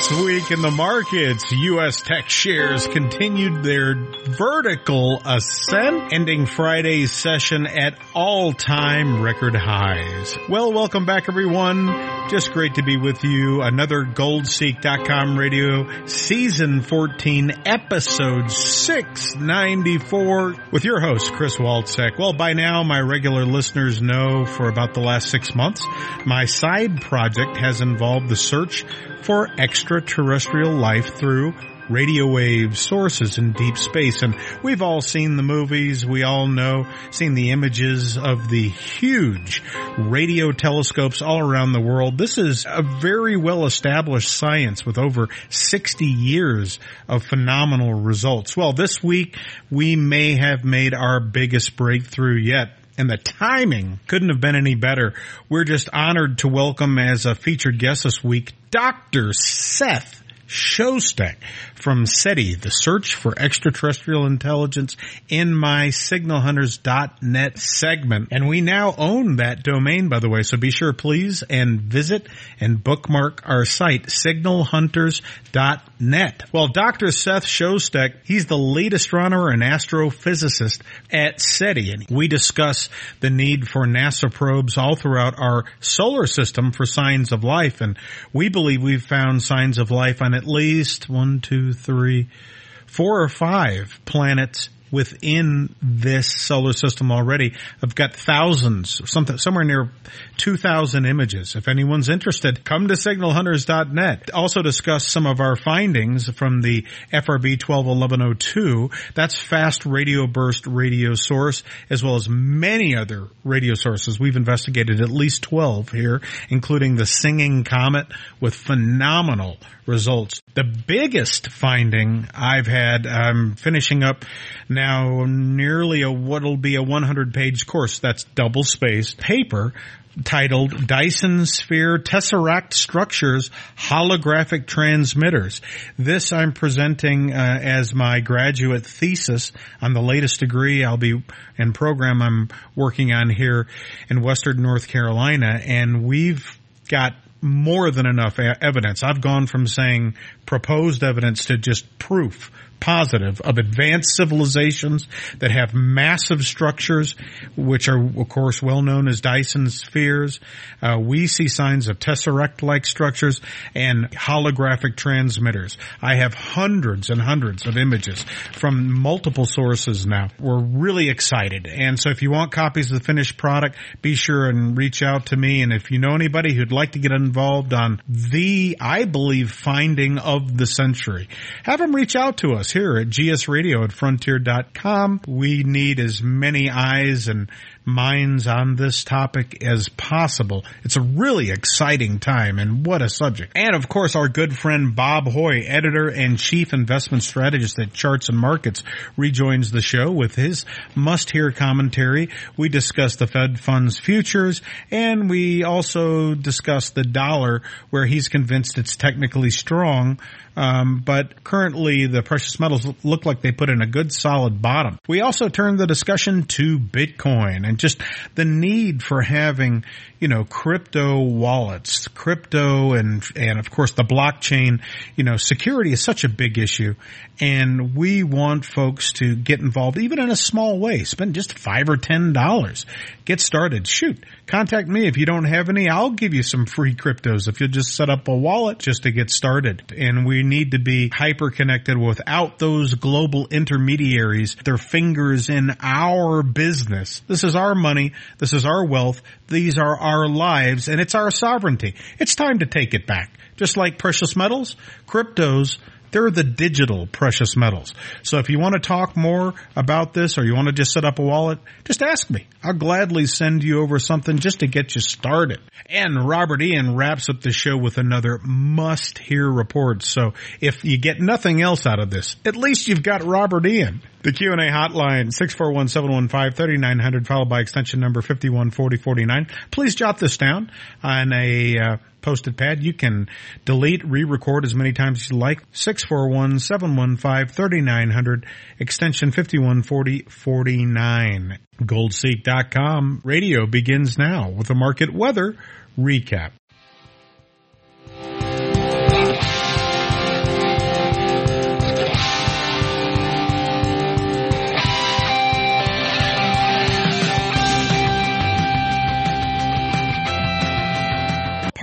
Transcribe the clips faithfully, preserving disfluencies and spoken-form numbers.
This week in the markets, U S tech shares continued their vertical ascent, ending Friday's session at all-time record highs. Well, welcome back, everyone. Just great to be with you. Another gold seek dot com radio, season fourteen, episode six ninety-four, with your host, Chris Walczek. Well, by now, my regular listeners know for about the last six months, my side project has involved the search for extraterrestrial life through radio wave sources in deep space. And we've all seen the movies. We all know, seen the images of the huge radio telescopes all around the world. This is a very well-established science with over sixty years of phenomenal results. Well, this week we may have made our biggest breakthrough yet. And the timing couldn't have been any better. We're just honored to welcome as a featured guest this week, Doctor Seth Shostak from SETI, the Search for Extraterrestrial Intelligence, in my signal hunters dot net segment. And we now own that domain, by the way, so be sure, please, and visit and bookmark our site, signal hunters dot net. Well, Doctor Seth Shostak, he's the lead astronomer and astrophysicist at SETI, and we discuss the need for NASA probes all throughout our solar system for signs of life, and we believe we've found signs of life on at least one, two, three, four or five planets within this solar system already. I've got thousands, something, somewhere near two thousand images. If anyone's interested, come to signal hunters dot net. Also discuss some of our findings from the F R B twelve eleven oh two. That's fast radio burst radio source, as well as many other radio sources. We've investigated at least twelve here, including the Singing Comet, with phenomenal results. The biggest finding I've had, I'm finishing up now nearly a what'll be a one hundred page course that's double-spaced paper titled Dyson Sphere Tesseract Structures Holographic Transmitters. This I'm presenting uh, as my graduate thesis on the latest degree I'll be and program I'm working on here in Western North Carolina, and we've got more than enough evidence. I've gone from saying proposed evidence to just proof positive of advanced civilizations that have massive structures, which are, of course, well known as Dyson spheres. Uh, we see signs of tesseract-like structures and holographic transmitters. I have hundreds and hundreds of images from multiple sources now. We're really excited. And so if you want copies of the finished product, be sure and reach out to me. And if you know anybody who'd like to get involved on the, I believe, finding of the century, have them reach out to us here at G S Radio at frontier dot com. We need as many eyes and minds on this topic as possible. It's a really exciting time, and what a subject. And of course, our good friend Bob Hoye, editor and chief investment strategist at Charts and Markets, rejoins the show with his must-hear commentary. We discuss the Fed funds futures, and we also discuss the dollar, where he's convinced it's technically strong, Um, but currently the precious metals look like they put in a good solid bottom. We also turn the discussion to Bitcoin and just the need for having, you know, crypto wallets, crypto and, and of course the blockchain. You know, security is such a big issue, and we want folks to get involved even in a small way. Spend just five or ten dollars. Get started. Shoot. Contact me if you don't have any. I'll give you some free cryptos if you'll just set up a wallet just to get started. And we need to be hyper connected without those global intermediaries, their fingers in our business. This is our money. This is our wealth. These are our lives, and it's our sovereignty. It's time to take it back. Just like precious metals, cryptos, they're the digital precious metals. So if you want to talk more about this, or you want to just set up a wallet, just ask me. I'll gladly send you over something just to get you started. And Robert Ian wraps up the show with another must-hear report. So if you get nothing else out of this, at least you've got Robert Ian. The Q and A hotline, six four one, seven one five, three nine zero zero, followed by extension number fifty-one forty forty-nine. Please jot this down on a uh, posted pad. You can delete, re-record as many times as you like. six four one, seven one five, three nine zero zero, extension fifty-one forty forty-nine. gold seek dot com radio begins now with a market weather recap.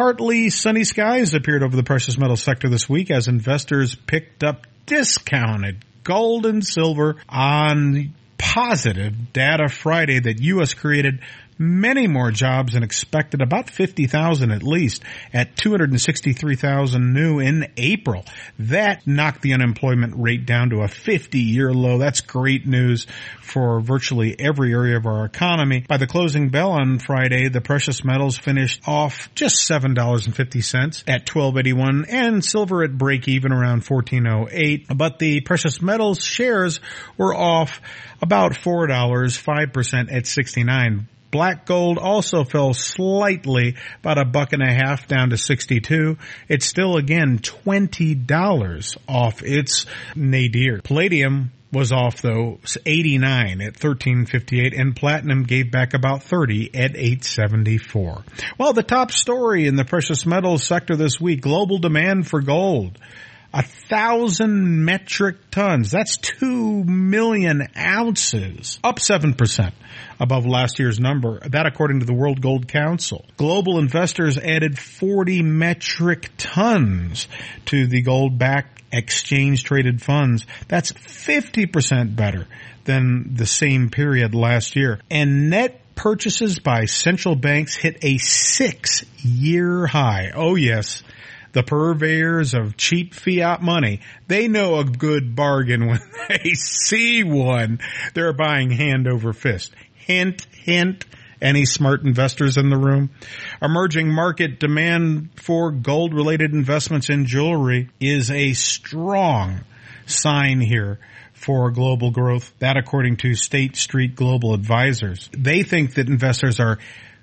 partly sunny skies appeared over the precious metal sector this week as investors picked up discounted gold and silver on positive data Friday that U S created many more jobs than expected, about fifty thousand at least, at two hundred sixty-three thousand new in April. That knocked the unemployment rate down to a fifty-year low. That's great news for virtually every area of our economy. By the closing bell on Friday, the precious metals finished off just seven dollars and fifty cents at twelve eighty-one, and silver at break even around fourteen oh eight. But the precious metals shares were off about four dollars, five percent at sixty-nine. Black gold also fell slightly, about a buck and a half down to sixty-two. It's still, again, twenty dollars off its nadir. Palladium was off, though, eighty-nine at thirteen fifty-eight, and platinum gave back about thirty at eight seventy-four. Well, the top story in the precious metals sector this week, global demand for gold. A thousand metric tons. That's two million ounces. Up seven percent above last year's number. That according to the World Gold Council. Global investors added forty metric tons to the gold-backed exchange-traded funds. That's fifty percent better than the same period last year. And net purchases by central banks hit a six-year high. Oh, yes. The purveyors of cheap fiat money, they know a good bargain when they see one. They're buying hand over fist. Hint, hint. Any smart investors in the room? Emerging market demand for gold-related investments in jewelry is a strong sign here for global growth. That according to State Street Global Advisors. They think that investors are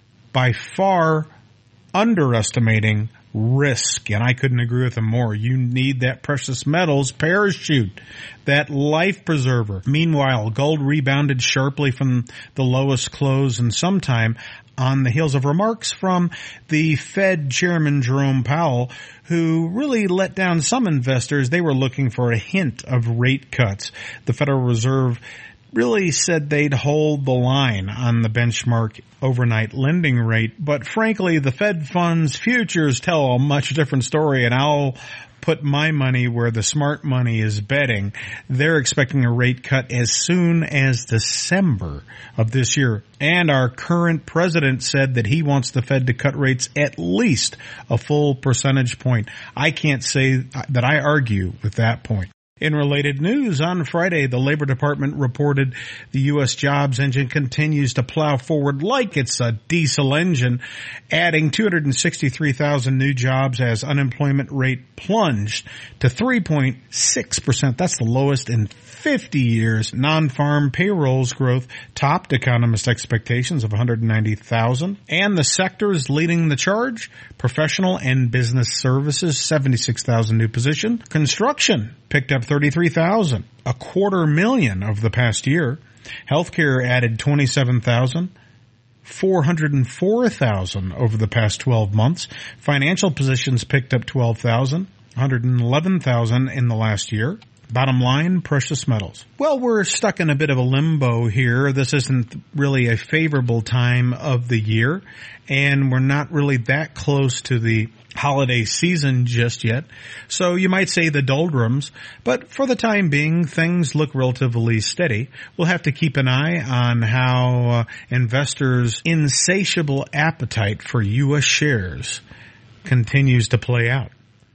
by far underestimating risk, and I couldn't agree with them more. You need that precious metals parachute, that life preserver. Meanwhile, gold rebounded sharply from the lowest close in some time on the heels of remarks from the Fed Chairman Jerome Powell, who really let down some investors. They were looking for a hint of rate cuts. The Federal Reserve really said they'd hold the line on the benchmark overnight lending rate. But frankly, the Fed funds futures tell a much different story, and I'll put my money where the smart money is betting. They're expecting a rate cut as soon as December of this year. And our current president said that he wants the Fed to cut rates at least a full percentage point. I can't say that I argue with that point. In related news, on Friday, the Labor Department reported the U S jobs engine continues to plow forward like it's a diesel engine, adding two hundred sixty-three thousand new jobs as unemployment rate plunged to three point six percent. That's the lowest in fifty years. Non-farm payrolls growth topped economist expectations of one hundred ninety thousand. And the sectors leading the charge, professional and business services, seventy-six thousand new positions. Construction picked up thirty-three thousand, a quarter million of the past year. Healthcare added twenty-seven thousand, four hundred four thousand over the past twelve months. Financial positions picked up twelve thousand, one hundred eleven thousand in the last year. Bottom line, precious metals. Well, we're stuck in a bit of a limbo here. This isn't really a favorable time of the year, and we're not really that close to the holiday season just yet. So you might say the doldrums, but for the time being, things look relatively steady. We'll have to keep an eye on how uh, investors' insatiable appetite for U S shares continues to play out.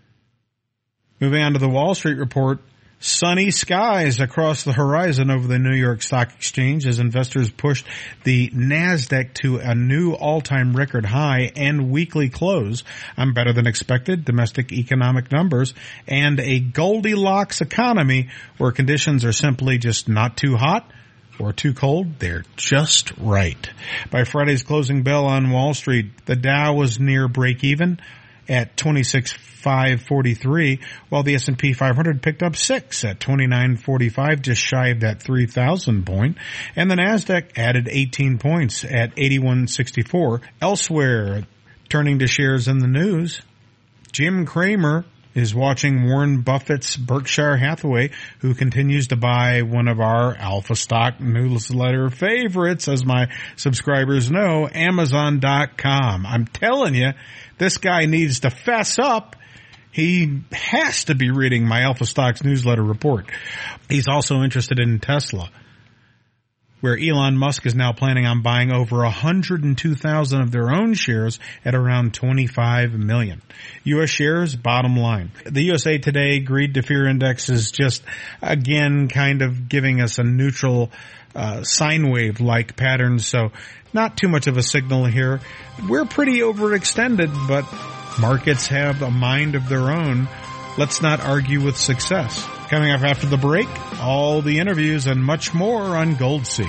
Moving on to the Wall Street report. Sunny skies across the horizon over the New York Stock Exchange as investors pushed the NASDAQ to a new all-time record high and weekly close on better than expected domestic economic numbers and a Goldilocks economy where conditions are simply just not too hot or too cold. They're just right. By Friday's closing bell on Wall Street, the Dow was near break-even at twenty-six thousand five hundred forty-three, while the S and P five hundred picked up six at twenty-nine forty-five, just shy of that three thousand point, and the NASDAQ added eighteen points at eighty-one sixty-four. Elsewhere, turning to shares in the news, Jim Cramer is watching Warren Buffett's Berkshire Hathaway, who continues to buy one of our Alpha Stock newsletter favorites, as my subscribers know, Amazon dot com. I'm telling you, this guy needs to fess up. He has to be reading my Alpha Stocks newsletter report. He's also interested in Tesla, where Elon Musk is now planning on buying over one hundred two thousand of their own shares at around twenty-five million. U S shares, bottom line. The U S A Today Greed to Fear Index is just, again, kind of giving us a neutral uh, sine wave-like pattern, so not too much of a signal here. We're pretty overextended, but markets have a mind of their own. Let's not argue with success. Coming up after the break, all the interviews and much more on Gold Seek.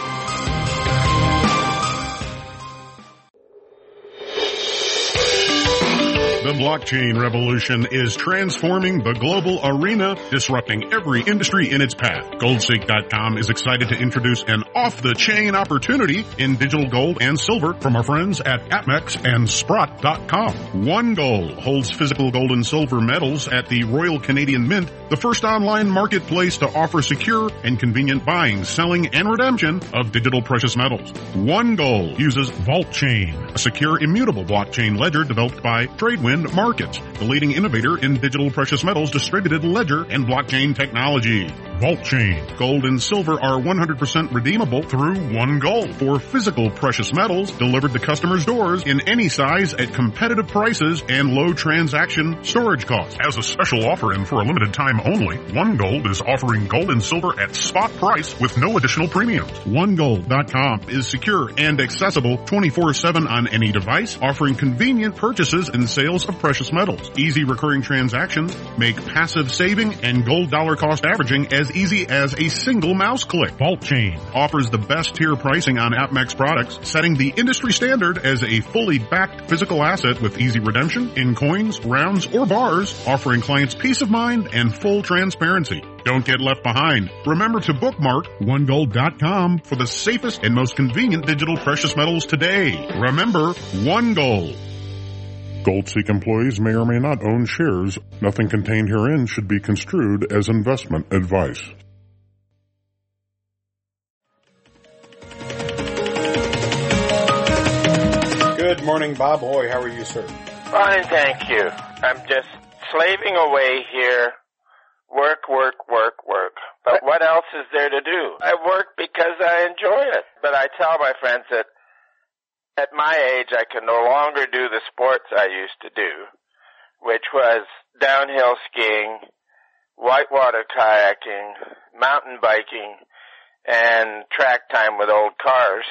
The blockchain revolution is transforming the global arena, disrupting every industry in its path. Goldseek dot com is excited to introduce an off-the-chain opportunity in digital gold and silver from our friends at APMEX and Sprott dot com. OneGold holds physical gold and silver metals at the Royal Canadian Mint, the first online marketplace to offer secure and convenient buying, selling, and redemption of digital precious metals. OneGold uses VaultChain, a secure, immutable blockchain ledger developed by Tradewin Markets, the leading innovator in digital precious metals, distributed ledger, and blockchain technology. VaultChain. Gold and silver are one hundred percent redeemable through OneGold for physical precious metals delivered to customers' doors in any size at competitive prices and low transaction storage costs. As a special offer and for a limited time only, OneGold is offering gold and silver at spot price with no additional premiums. OneGold dot com is secure and accessible twenty-four seven on any device, offering convenient purchases and sales of precious metals. Easy recurring transactions make passive saving and gold dollar cost averaging as easy as a single mouse click. VaultChain offers the best tier pricing on APMEX products, setting the industry standard as a fully backed physical asset with easy redemption in coins, rounds, or bars, offering clients peace of mind and full transparency. Don't get left behind. Remember to bookmark one gold dot com for the safest and most convenient digital precious metals today. Remember, OneGold. Goldseek employees may or may not own shares. Nothing contained herein should be construed as investment advice. Good morning, Bob Hoy. How are you, sir? Fine, thank you. I'm just slaving away here. Work, work, work, work. But what else is there to do? I work because I enjoy it. But I tell my friends that at my age, I can no longer do the sports I used to do, which was downhill skiing, whitewater kayaking, mountain biking, and track time with old cars.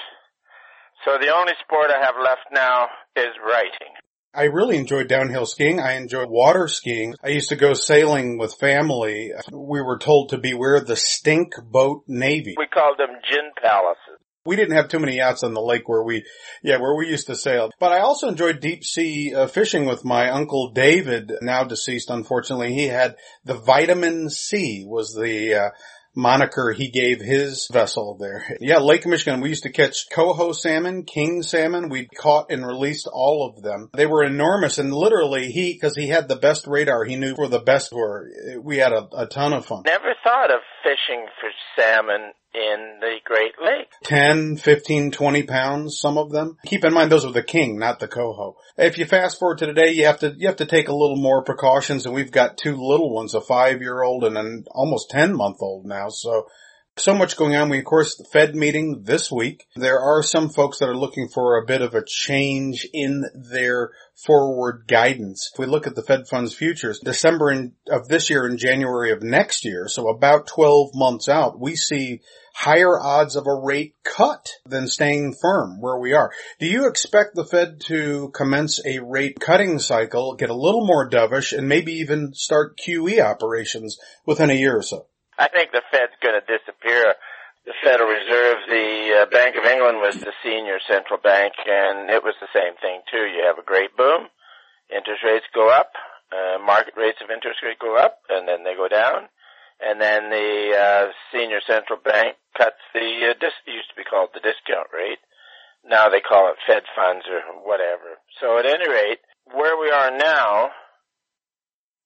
So the only sport I have left now is writing. I really enjoyed downhill skiing. I enjoyed water skiing. I used to go sailing with family. We were told to beware the stink boat navy. We called them gin palaces. We didn't have too many yachts on the lake where we, yeah, where we used to sail. But I also enjoyed deep sea uh, fishing with my Uncle David, now deceased, unfortunately. He had the Vitamin C was the, uh, moniker he gave his vessel there. Yeah, Lake Michigan, we used to catch coho salmon, king salmon. We caught and released all of them. They were enormous, and literally he, because he had the best radar, he knew where the best were. We had a, a ton of fun. Never thought of fishing for salmon in the Great Lakes. ten, fifteen, twenty pounds, some of them. Keep in mind, those were the king, not the coho. If you fast forward to today, you have to, you have to take a little more precautions, and we've got two little ones, a five-year-old and an almost ten-month-old now, so, so much going on. We, of course, the Fed meeting this week. There are some folks that are looking for a bit of a change in their forward guidance. If we look at the Fed funds futures, December in, of this year and January of next year, so about twelve months out, we see higher odds of a rate cut than staying firm where we are. Do you expect the Fed to commence a rate cutting cycle, get a little more dovish, and maybe even start Q E operations within a year or so? I think the Fed's going to disappear. The Federal Reserve, the uh, Bank of England was the senior central bank, and it was the same thing too. You have a great boom, interest rates go up, uh, market rates of interest rate go up, and then they go down. And then the uh, senior central bank cuts the, uh, dis- it used to be called the discount rate. Now they call it Fed funds or whatever. So at any rate, where we are now,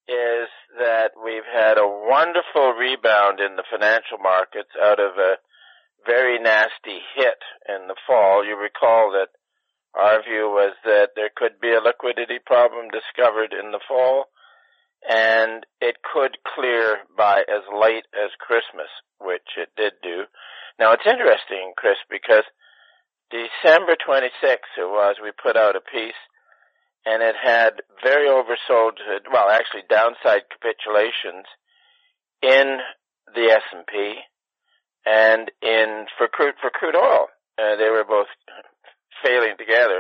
is that we've had a wonderful rebound in the financial markets out of a very nasty hit in the fall. You recall that our view was that there could be a liquidity problem discovered in the fall, and it could clear by as late as Christmas, which it did do. Now, it's interesting, Chris, because December twenty-sixth, it was, we put out a piece, and it had very oversold, well, actually downside capitulations in the S and P and in for crude for crude oil. Uh, they were both failing together.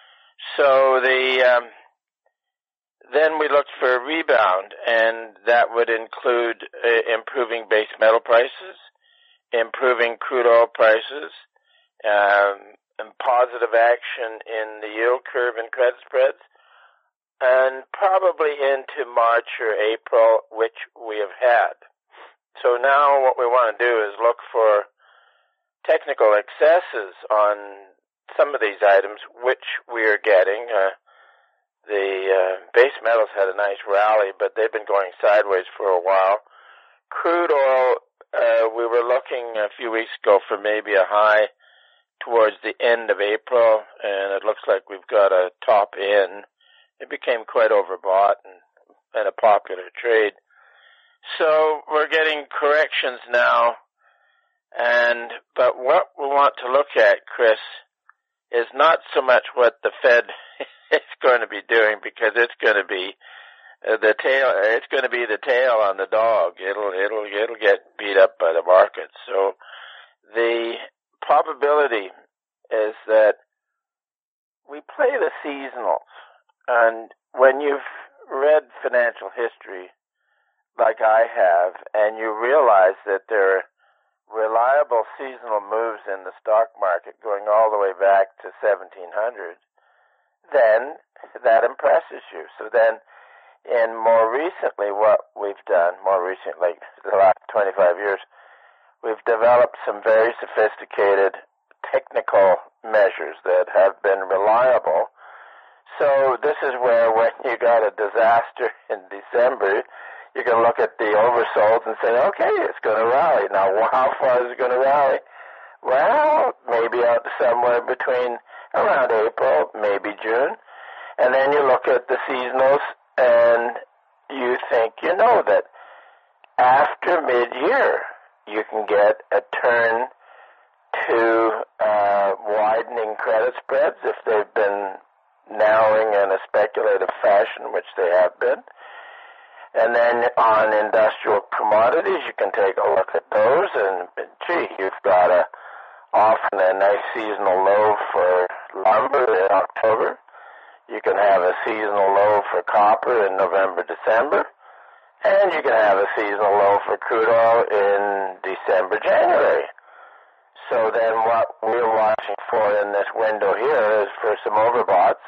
So the um, then we looked for a rebound, and that would include uh, improving base metal prices, improving crude oil prices, um, and positive action in the yield curve and credit spreads, and probably into March or April, which we have had. So now what we want to do is look for technical excesses on some of these items, which we are getting. Uh, the uh, base metals had a nice rally, but they've been going sideways for a while. Crude oil, uh, we were looking a few weeks ago for maybe a high towards the end of April, and it looks like we've got a top in. It became quite overbought and, and a popular trade. So we're getting corrections now, and but what we want to look at, Chris, is not so much what the Fed is going to be doing, because it's going to be uh, the tail. It's going to be the tail on the dog. It'll it'll it'll get beat up by the markets. So the probability is that we play the seasonals, and when you've read financial history like I have, and you realize that there are reliable seasonal moves in the stock market going all the way back to seventeen hundred, then that impresses you. So then, in more recently, what we've done, more recently, the last twenty-five years, we've developed some very sophisticated technical measures that have been reliable. So this is where, when you got a disaster in December, you can look at the oversold and say, okay, it's going to rally. Now, how far is it going to rally? Well, maybe out somewhere between around April, maybe June. And then you look at the seasonals and you think, you know, that after mid-year, you can get a turn to uh, widening credit spreads if they've been narrowing in a speculative fashion, which they have been. And then on industrial commodities, you can take a look at those, and gee, you've got a often a nice seasonal low for lumber in October. You can have a seasonal low for copper in November, December, and you can have a seasonal low for crude oil in December, January. So then what we're watching for in this window here is for some overboughts,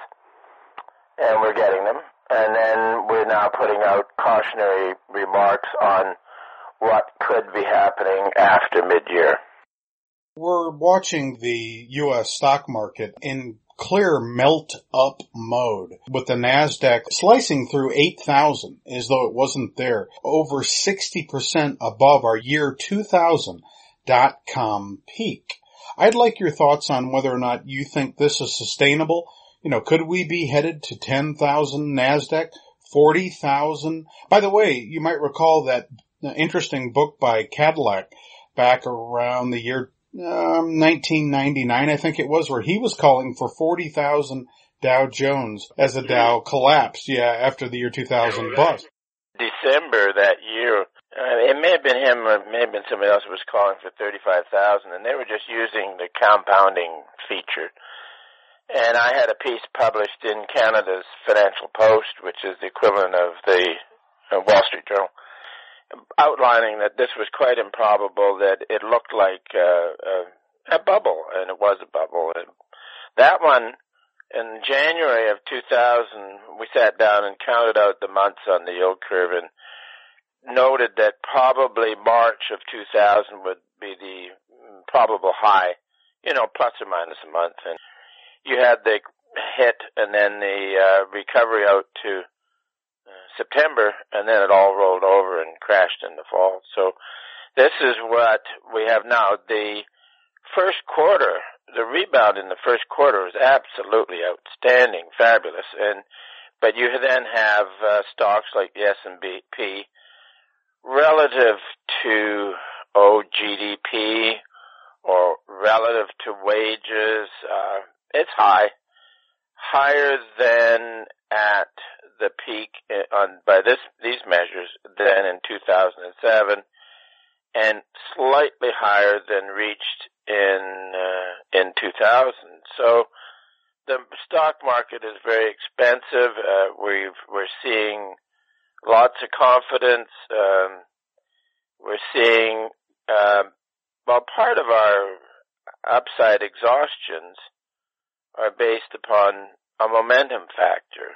and we're getting them. And then we're now putting out cautionary remarks on what could be happening after mid-year. We're watching the U S stock market in clear melt-up mode, with the NASDAQ slicing through eight thousand as though it wasn't there, over sixty percent above our year two thousand dot-com peak. I'd like your thoughts on whether or not you think this is sustainable. You know, could we be headed to ten thousand NASDAQ, forty thousand? By the way, you might recall that interesting book by Cadillac back around the year um, nineteen ninety-nine, I think it was, where he was calling for forty thousand Dow Jones as the Dow collapsed, yeah, after the year two thousand bust. December that year, uh, it may have been him or it may have been somebody else who was calling for thirty-five thousand, and they were just using the compounding feature. And I had a piece published in Canada's Financial Post, which is the equivalent of the uh, Wall Street Journal, outlining that this was quite improbable, that it looked like uh, a, a bubble, and it was a bubble. And that one, in January of two thousand, we sat down and counted out the months on the yield curve and noted that probably March of two thousand would be the probable high, you know, plus or minus a month. And you had the hit and then the uh, recovery out to uh, September, and then it all rolled over and crashed in the fall. So this is what we have now. The first quarter, the rebound in the first quarter was absolutely outstanding, fabulous. And but you then have uh, stocks like the S and P relative to oh G D P or relative to wages. Uh, it's high, higher than at the peak on by this these measures than in two thousand seven, and slightly higher than reached in uh, in two thousand. So the stock market is very expensive. Uh, we've we're seeing lots of confidence. Um, we're seeing uh, well, part of our upside exhaustions are based upon a momentum factor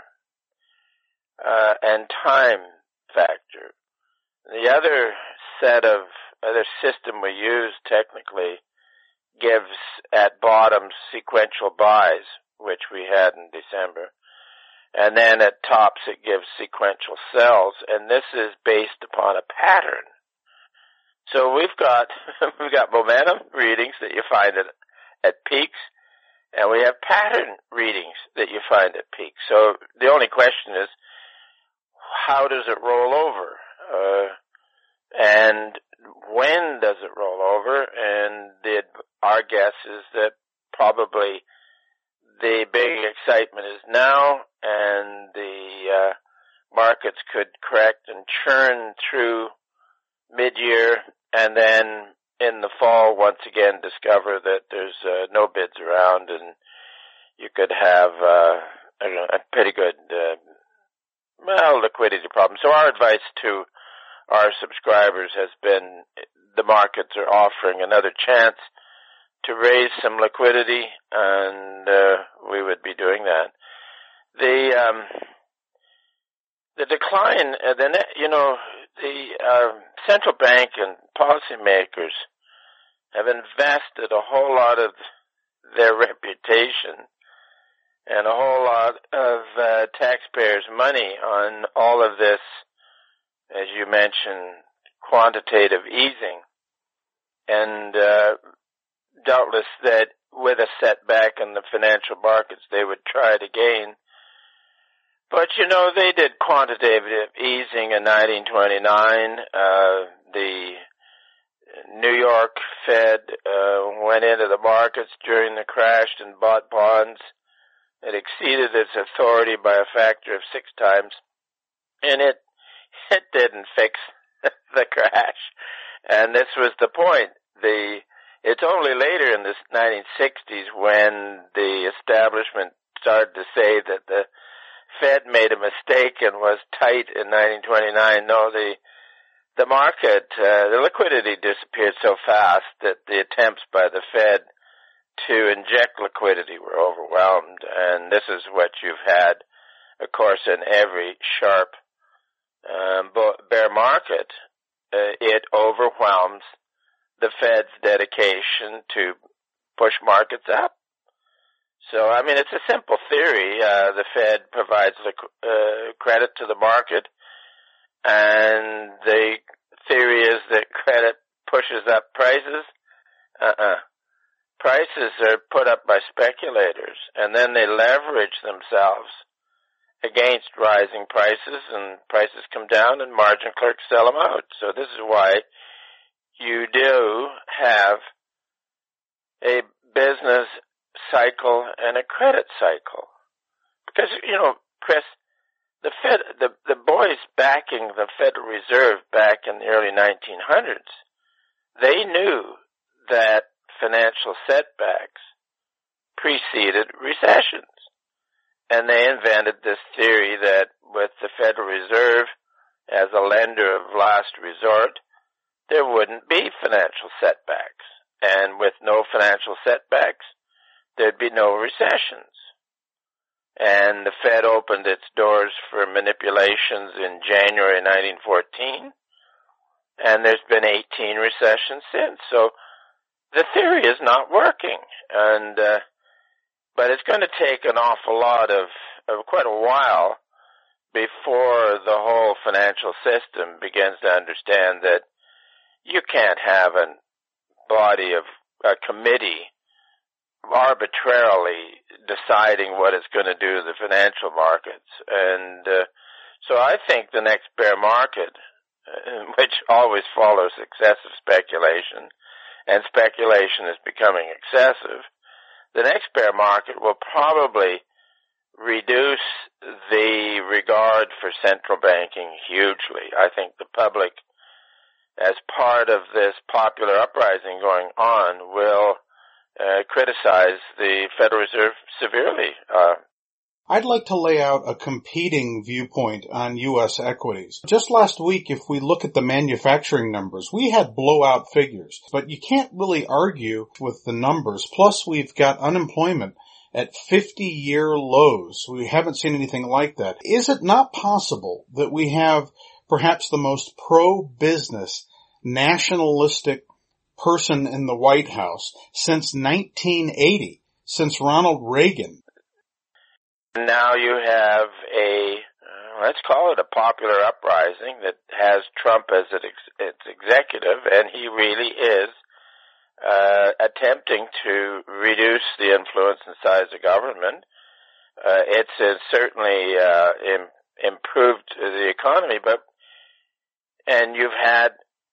uh, and time factor. The other set of other system we use technically gives at bottoms sequential buys, which we had in December, and then at tops it gives sequential sells, and this is based upon a pattern. So we've got we've got momentum readings that you find at at peaks, and we have pattern readings that you find at peaks. So the only question is, how does it roll over? Uh, and when does it roll over? And the, our guess is that probably the big excitement is now, and the uh, markets could correct and churn through mid-year, and then in the fall once again discover that there's uh, no bids around, and you could have uh, a, a pretty good uh, well liquidity problem. So our advice to our subscribers has been the markets are offering another chance to raise some liquidity, and uh, we would be doing that. The um, the decline, uh, the net, you know, the uh, central bank and policymakers have invested a whole lot of their reputation and a whole lot of uh, taxpayers' money on all of this, as you mentioned, quantitative easing, and uh, doubtless that with a setback in the financial markets they would try it again. But, you know, they did quantitative easing in nineteen twenty-nine. Uh, the New York Fed uh, went into the markets during the crash and bought bonds. It exceeded its authority by a factor of six times, and it it didn't fix the crash. And this was the point. The It's only later in the nineteen sixties when the establishment started to say that the Fed made a mistake and was tight in nineteen twenty-nine. No, the the market, uh, the liquidity disappeared so fast that the attempts by the Fed to inject liquidity were overwhelmed, and this is what you've had, of course, in every sharp um, bear market. Uh, it overwhelms the Fed's dedication to push markets up. So, I mean, it's a simple theory. Uh, the Fed provides the uh, credit to the market, and the theory is that credit pushes up prices. Uh-uh. Prices are put up by speculators, and then they leverage themselves against rising prices, and prices come down, and margin clerks sell them out. So this is why you do have a business cycle and a credit cycle. Because, you know, Chris, the Fed, the, the boys backing the Federal Reserve back in the early nineteen hundreds, they knew that financial setbacks preceded recessions. And they invented this theory that with the Federal Reserve as a lender of last resort, there wouldn't be financial setbacks. And with no financial setbacks, there'd be no recessions. And the Fed opened its doors for manipulations in January nineteen fourteen, and there's been eighteen recessions since. So the theory is not working, and uh, but it's going to take an awful lot of, of quite a while before the whole financial system begins to understand that you can't have a body of a committee arbitrarily deciding what it's going to do to the financial markets. And uh, so I think the next bear market, uh, which always follows excessive speculation, and speculation is becoming excessive, the next bear market will probably reduce the regard for central banking hugely. I think the public, as part of this popular uprising going on, will uh, criticize the Federal Reserve severely. Uh, I'd like to lay out a competing viewpoint on U S equities. Just last week, if we look at the manufacturing numbers, we had blowout figures, but you can't really argue with the numbers. Plus, we've got unemployment at fifty-year lows. We haven't seen anything like that. Is it not possible that we have perhaps the most pro-business, nationalistic person in the White House since nineteen eighty, since Ronald Reagan? Now you have a, uh, let's call it a popular uprising that has Trump as its, its executive, and he really is uh, attempting to reduce the influence and size of government. Uh, it's uh, certainly uh, im- improved the economy, but and you've had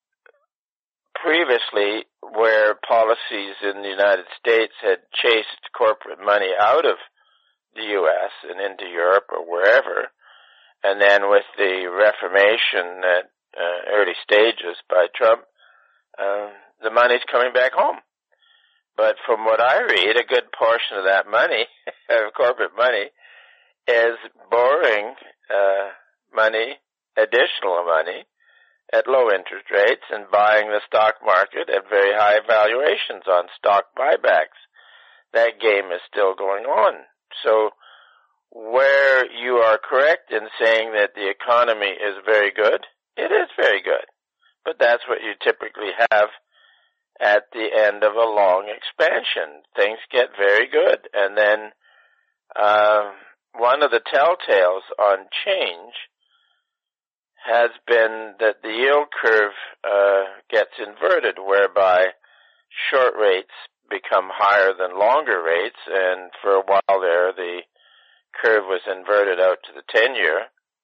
previously where policies in the United States had chased corporate money out of the U S and into Europe or wherever, and then with the Reformation at uh, early stages by Trump, uh, the money's coming back home. But from what I read, a good portion of that money, of corporate money, is borrowing uh, money, additional money, at low interest rates and buying the stock market at very high valuations on stock buybacks. That game is still going on. So where you are correct in saying that the economy is very good, it is very good. But that's what you typically have at the end of a long expansion. Things get very good. And then uh, one of the telltales on change has been that the yield curve uh, gets inverted, whereby short rates become higher than longer rates, and for a while there the curve was inverted out to the ten-year.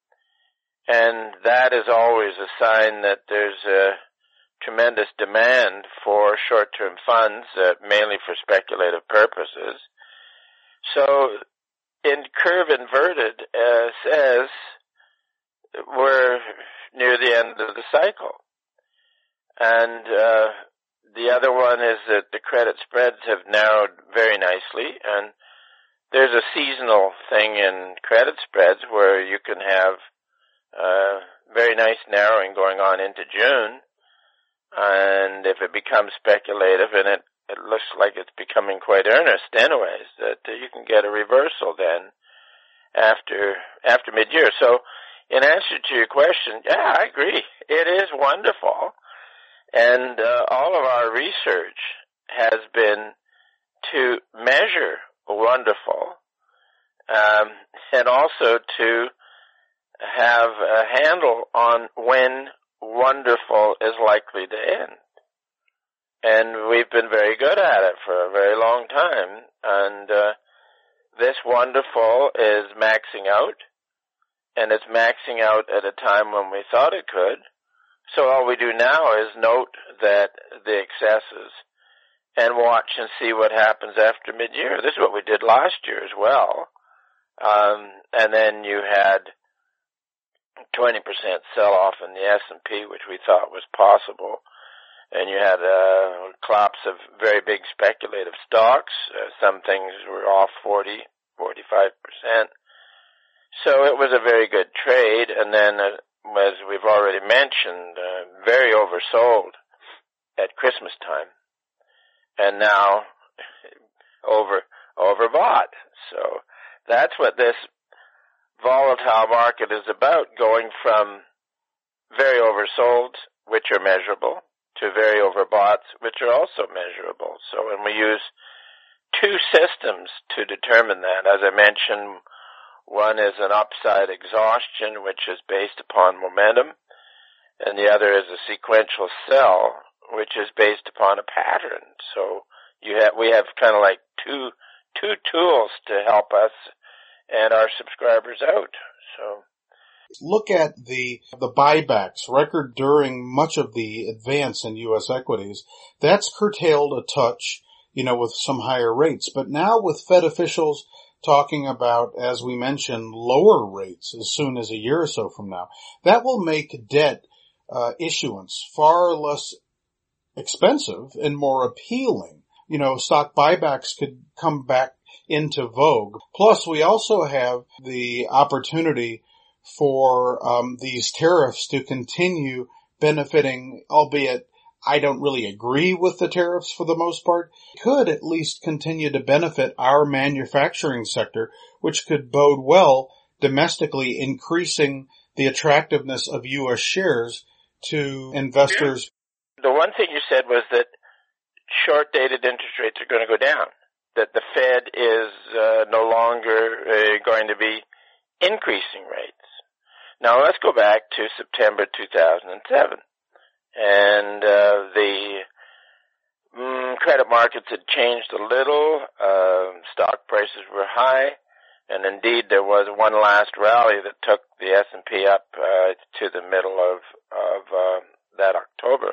And that is always a sign that there's a tremendous demand for short-term funds, uh, mainly for speculative purposes. So in curve inverted uh, says we're near the end of the cycle. And uh, the other one is that the credit spreads have narrowed very nicely, and there's a seasonal thing in credit spreads where you can have uh, very nice narrowing going on into June, and if it becomes speculative, and it, it looks like it's becoming quite earnest anyways, that uh, you can get a reversal then after after mid-year. So in answer to your question, yeah, I agree. It is wonderful. And uh, all of our research has been to measure wonderful, um, and also to have a handle on when wonderful is likely to end. And we've been very good at it for a very long time. And uh, this wonderful is maxing out, and it's maxing out at a time when we thought it could. So all we do now is note that the excesses and watch and see what happens after mid-year. This is what we did last year as well. Um, and then you had twenty percent sell-off in the S and P, which we thought was possible. And you had a collapse of very big speculative stocks. Uh, some things were off forty, forty-five percent. So it was a very good trade. And then uh, as we've already mentioned, uh, very oversold at Christmas time, and now over overbought. So that's what this volatile market is about, going from very oversold, which are measurable, to very overbought, which are also measurable. So, and we use two systems to determine that. As I mentioned, One is an upside exhaustion, which is based upon momentum, and the other is a sequential sell, which is based upon a pattern. So you have, we have kind of like two, two tools to help us and our subscribers out. So look at the, the buybacks record during much of the advance in U S equities. That's curtailed a touch, you know, with some higher rates. But now with Fed officials talking about, as we mentioned, lower rates as soon as a year or so from now, that will make debt uh, issuance far less expensive and more appealing. You know, stock buybacks could come back into vogue. Plus, we also have the opportunity for um, these tariffs to continue benefiting, albeit I don't really agree with the tariffs for the most part, could at least continue to benefit our manufacturing sector, which could bode well domestically, increasing the attractiveness of U S shares to investors. The one thing you said was that short-dated interest rates are going to go down, that the Fed is uh, no longer uh, going to be increasing rates. Now, let's go back to September two thousand seven. And uh, the mm, credit markets had changed a little. Uh, stock prices were high. And indeed, there was one last rally that took the S and P up uh, to the middle of, of uh, that October.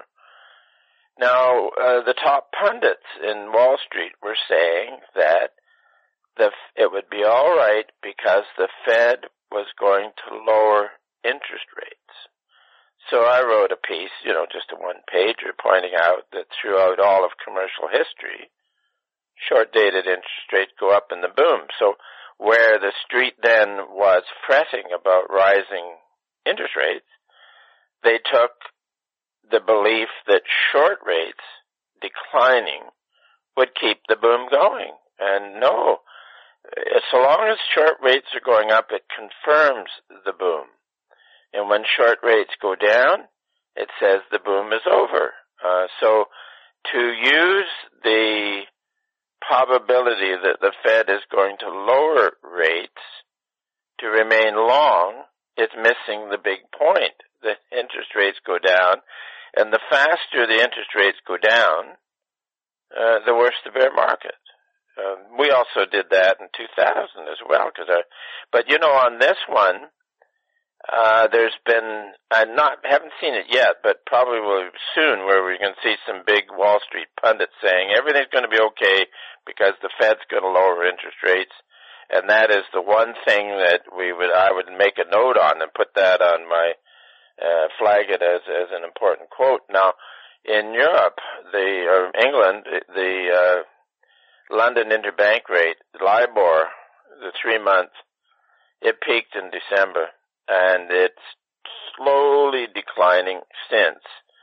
Now, uh, the top pundits in Wall Street were saying that the, it would be all right because the Fed was going to lower interest rates. So I wrote a piece, you know, just a one-pager pointing out that throughout all of commercial history, short-dated interest rates go up in the boom. So where the street then was fretting about rising interest rates, they took the belief that short rates declining would keep the boom going. And no, so long as short rates are going up, it confirms the boom. And when short rates go down, it says the boom is over. Uh, so to use the probability that the Fed is going to lower rates to remain long is missing the big point. The interest rates go down, and the faster the interest rates go down, uh, the worse the bear market. Um, we also did that in two thousand as well. Cause I, but you know, on this one, Uh, there's been, I not haven't seen it yet, but probably will soon, where we're going to see some big Wall Street pundits saying everything's going to be okay because the Fed's going to lower interest rates, and that is the one thing that we would, I would make a note on and put that on my, uh, flag it as as an important quote. Now, in Europe, the or England, the uh, London interbank rate, LIBOR, the three month, it peaked in December. And it's slowly declining since.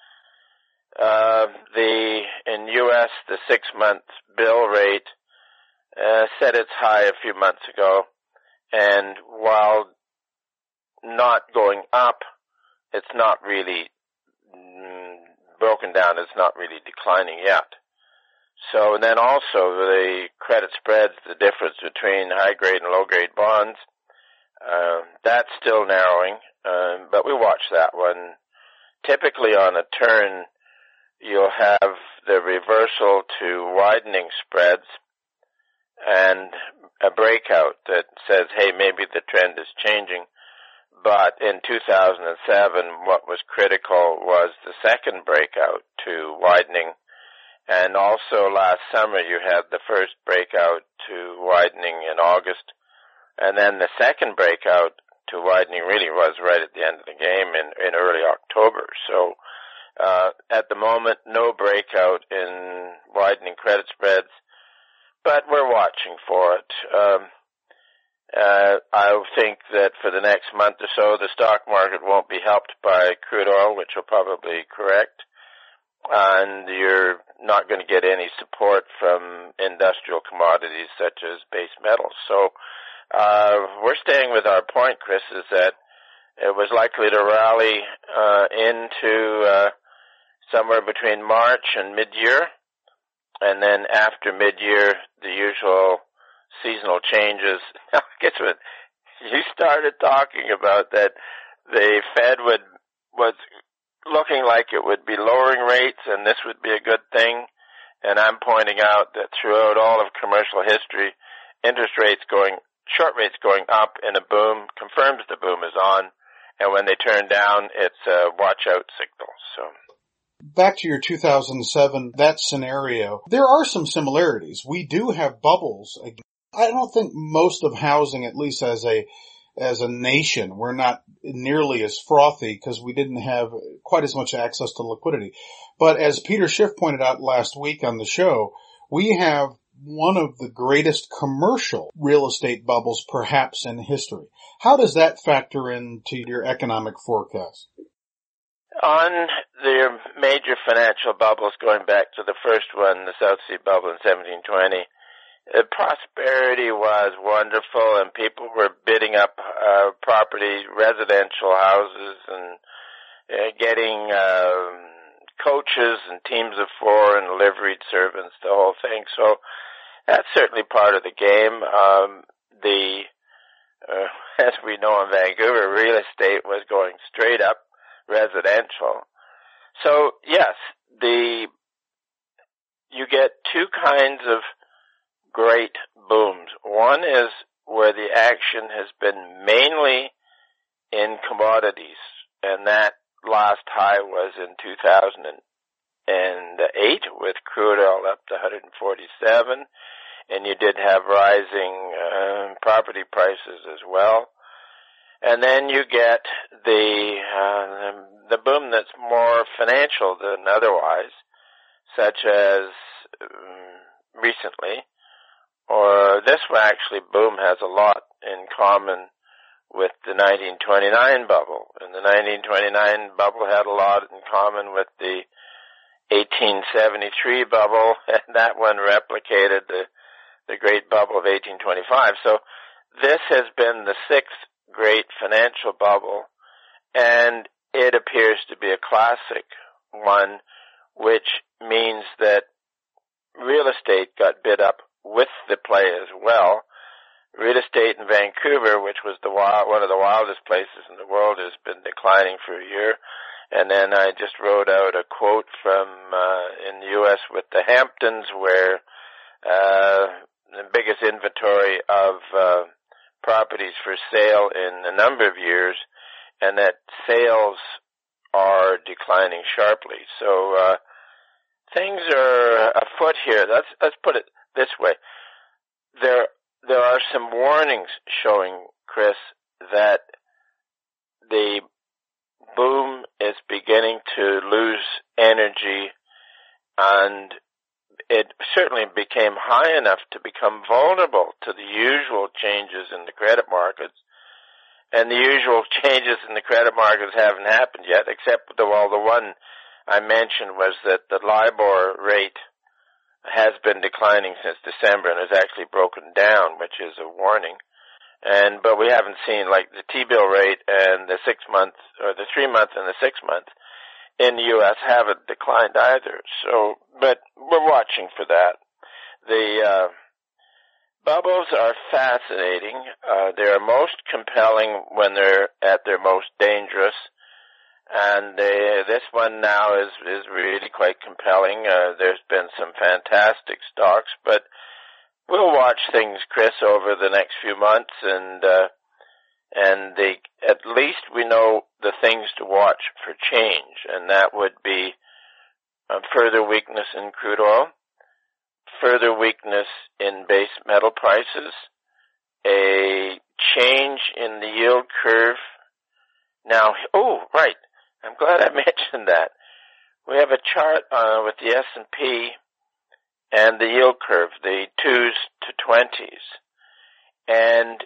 Uh, the, in U S, the six-month bill rate, uh, set its high a few months ago, and while not going up, it's not really mm, broken down, it's not really declining yet. So, and then also the credit spreads, the difference between high-grade and low-grade bonds, Uh, that's still narrowing, um, but we watch that one. Typically on a turn, you'll have the reversal to widening spreads and a breakout that says, hey, maybe the trend is changing. But in two thousand seven, what was critical was the second breakout to widening. And also last summer, you had the first breakout to widening in August. And then the second breakout to widening really was right at the end of the game in, in early October. So uh, at the moment, no breakout in widening credit spreads, but we're watching for it. Um, uh, I think that for the next month or so, the stock market won't be helped by crude oil, which will probably correct, and you're not going to get any support from industrial commodities such as base metals. So Uh, we're staying with our point, Chris, is that it was likely to rally uh, into uh, somewhere between March and mid-year, and then after mid-year, the usual seasonal changes. Guess what? you started talking about that the Fed would was looking like it would be lowering rates and this would be a good thing. And I'm pointing out that throughout all of commercial history, interest rates going, short rates going up in a boom confirms the boom is on. And when they turn down, it's a watch out signal. So. Back to your two thousand seven, that scenario, there are some similarities. We do have bubbles. I don't think most of housing, at least as a as a nation, we're not nearly as frothy because we didn't have quite as much access to liquidity. But as Peter Schiff pointed out last week on the show, we have one of the greatest commercial real estate bubbles perhaps in history. How does that factor into your economic forecast? On the major financial bubbles, going back to the first one, the South Sea bubble in seventeen twenty, uh, prosperity was wonderful and people were bidding up uh, property, residential houses, and uh, getting uh, coaches and teams of four and liveried servants, the whole thing. So that's certainly part of the game. Um, the uh, as we know in Vancouver, real estate was going straight up. Residential. So yes, the you get two kinds of great booms. One is where the action has been mainly in commodities, and that last high was in two thousand eight with crude oil up to one forty-seven, and you did have rising uh, property prices as well. And then you get the uh, the boom that's more financial than otherwise, such as um, recently, or this one actually boom has a lot in common with the nineteen twenty-nine bubble. And the nineteen twenty-nine bubble had a lot in common with the eighteen seventy-three bubble, and that one replicated the the great bubble of eighteen twenty-five. So this has been the sixth great financial bubble, and it appears to be a classic one, which means that real estate got bid up with the play as well. Real estate in Vancouver, which was the wild, one of the wildest places in the world, has been declining for a year. And then I just wrote out a quote from uh, in the U S with the Hamptons, where uh, the biggest inventory of uh, properties for sale in a number of years, and that sales are declining sharply. So uh, things are afoot here. Let's let's put it this way: there there are some warnings showing, Chris, that the boom is beginning to lose energy, and it certainly became high enough to become vulnerable to the usual changes in the credit markets. And the usual changes in the credit markets haven't happened yet, except the, well, the one I mentioned was that the LIBOR rate has been declining since December and has actually broken down, which is a warning. And, but we haven't seen, like, the T-bill rate and the six month, or the three month and the six month in the U S haven't declined either. So, but we're watching for that. The uh, bubbles are fascinating. Uh, they're most compelling when they're at their most dangerous. And they, this one now is, is really quite compelling. Uh, there's been some fantastic stocks, but we'll watch things, Chris, over the next few months, and uh, and they, at least we know the things to watch for change, and that would be uh, further weakness in crude oil, further weakness in base metal prices, a change in the yield curve. Now, oh, right, I'm glad I mentioned that. We have a chart uh, with the S and P and the yield curve, the twos to twenties, and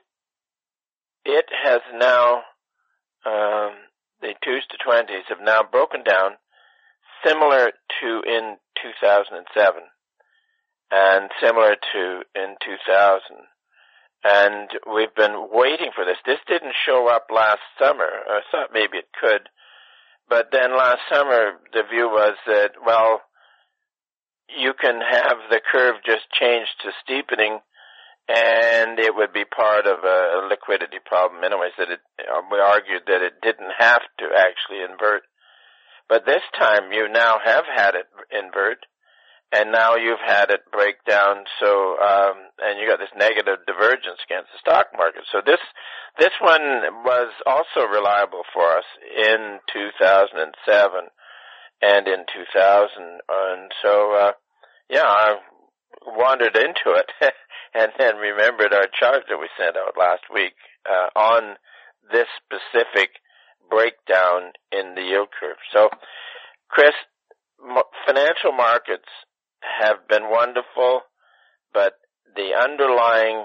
it has now, um, the twos to twenties have now broken down, similar to in two thousand seven, and similar to in two thousand. And we've been waiting for this. This didn't show up last summer. I thought maybe it could, but then last summer the view was that, well, you can have the curve just change to steepening and it would be part of a liquidity problem anyways. That it, we argued that it didn't have to actually invert. But this time you now have had it invert, and now you've had it break down, so, um, and you got this negative divergence against the stock market. So this, this one was also reliable for us in two thousand seven and in two thousand. And so, uh, yeah, I wandered into it and then remembered our chart that we sent out last week, uh, on this specific breakdown in the yield curve. So, Chris, financial markets have been wonderful, but the underlying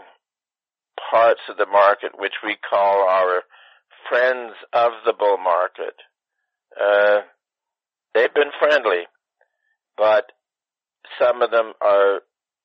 parts of the market, which we call our friends of the bull market, uh, they've been friendly, but some of them are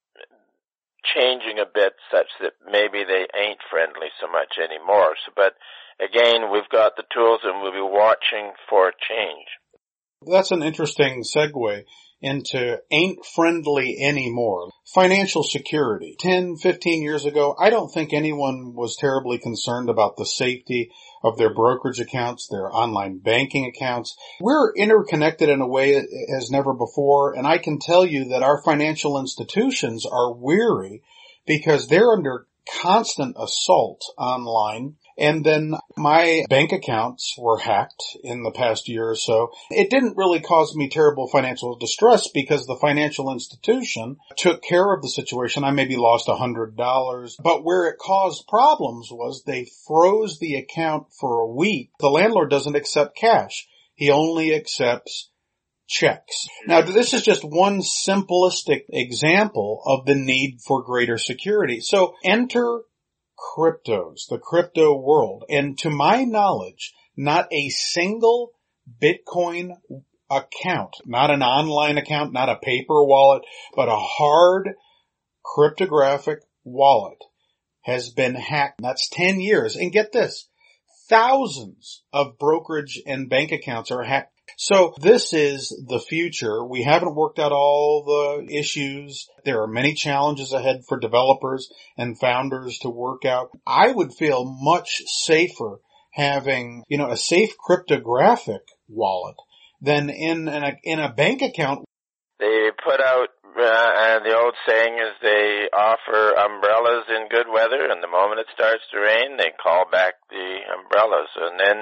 changing a bit such that maybe they ain't friendly so much anymore. So, but again, we've got the tools and we'll be watching for change. That's an interesting segue into ain't friendly anymore. Financial security. ten, fifteen years ago, I don't think anyone was terribly concerned about the safety of their brokerage accounts, their online banking accounts. We're interconnected in a way as never before, and I can tell you that our financial institutions are weary because they're under constant assault online. And then my bank accounts were hacked in the past year or so. It didn't really cause me terrible financial distress because the financial institution took care of the situation. I maybe lost one hundred dollars. But where it caused problems was they froze the account for a week. The landlord doesn't accept cash. He only accepts checks. Now, this is just one simplistic example of the need for greater security. So enter cryptos, the crypto world. And to my knowledge, not a single Bitcoin account, not an online account, not a paper wallet, but a hard cryptographic wallet has been hacked. That's ten years. And get this, thousands of brokerage and bank accounts are hacked. So this is the future. We haven't worked out all the issues. There are many challenges ahead for developers and founders to work out. I would feel much safer having, you know, a safe cryptographic wallet than in a, in a bank account. They put out, uh, and the old saying is they offer umbrellas in good weather, and the moment it starts to rain, they call back the umbrellas. And then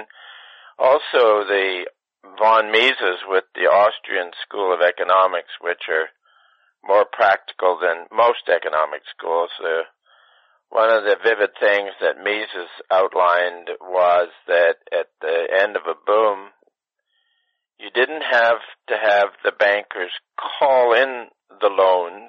also the von Mises with the Austrian School of Economics, which are more practical than most economic schools. Uh, one of the vivid things that Mises outlined was that at the end of a boom, you didn't have to have the bankers call in the loans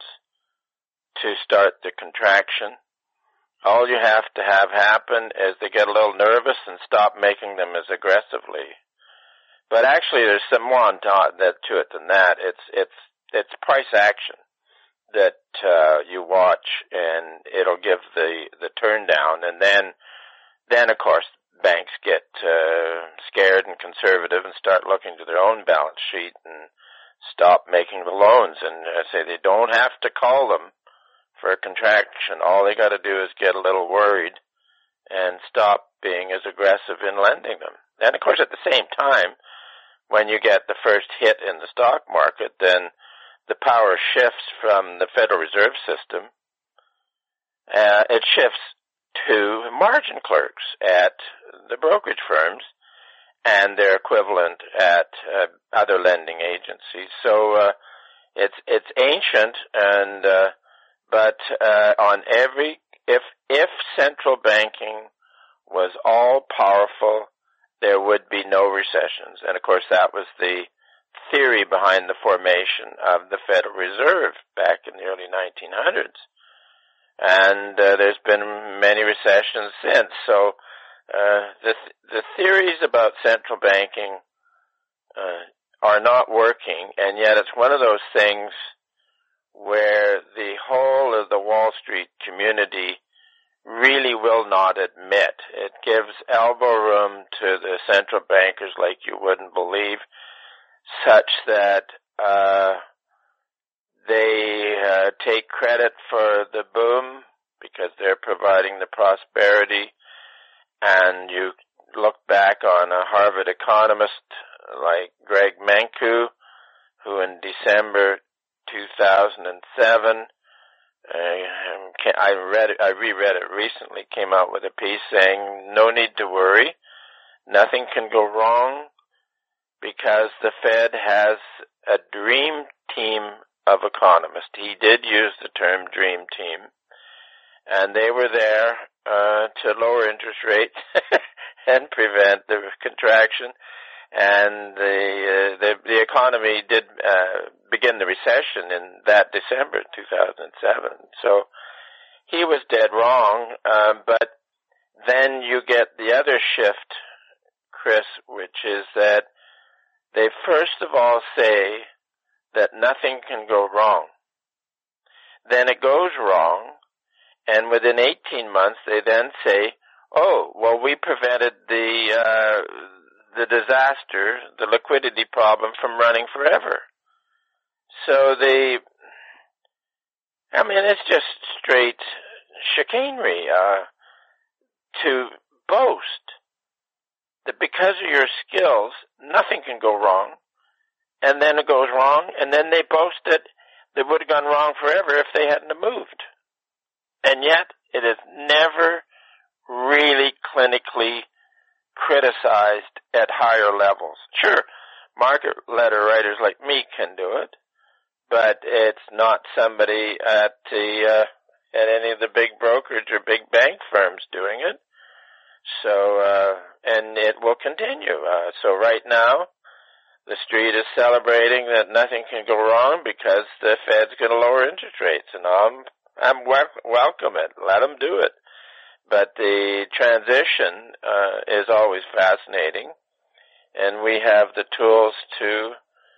to start the contraction. All you have to have happen is they get a little nervous and stop making them as aggressively. But actually, there's some more on that to it than that. It's it's it's price action that uh, you watch, and it'll give the the turn down, and then then of course banks get uh, scared and conservative and start looking to their own balance sheet and stop making the loans. And I say they don't have to call them for a contraction. All they got to do is get a little worried and stop being as aggressive in lending them. And of course, at the same time, when you get the first hit in the stock market, then the power shifts from the Federal Reserve System. Uh, it shifts to margin clerks at the brokerage firms and their equivalent at uh, other lending agencies. So uh, it's it's ancient, and uh, but uh, on every if if central banking was all powerful, there would be no recessions. And of course, that was the theory behind the formation of the Federal Reserve back in the early nineteen hundreds. And uh, there's been many recessions since. So uh, the the theories about central banking uh, are not working, and yet it's one of those things where the whole of the Wall Street community really will not admit. It gives elbow room to the central bankers like you wouldn't believe, such that uh they uh, take credit for the boom because they're providing the prosperity. And you look back on a Harvard economist like Greg Mankiw, who in December two thousand seven, uh, I read it, I reread it recently, came out with a piece saying, no need to worry, nothing can go wrong, because the Fed has a dream team of economists. He did use the term dream team, and they were there uh, to lower interest rates and prevent the contraction. And the uh, the, the economy did uh, begin the recession in that December two thousand seven. So he was dead wrong. Uh, but then you get the other shift, Chris, which is that they first of all say that nothing can go wrong. Then it goes wrong, and within eighteen months they then say, oh, well, we prevented the uh, the disaster, the liquidity problem from running forever. So they, I mean, it's just straight chicanery uh, to boast that because of your skills, nothing can go wrong, and then it goes wrong, and then they boast that it would have gone wrong forever if they hadn't have moved. And yet, it is never really clinically criticized at higher levels. Sure, market letter writers like me can do it, but it's not somebody at the uh, at any of the big brokerage or big bank firms doing it. So, uh, and it will continue. Uh, so right now, the street is celebrating that nothing can go wrong because the Fed's going to lower interest rates, and I'm I'm wel- welcome it. Let them do it. But the transition uh, is always fascinating, and we have the tools to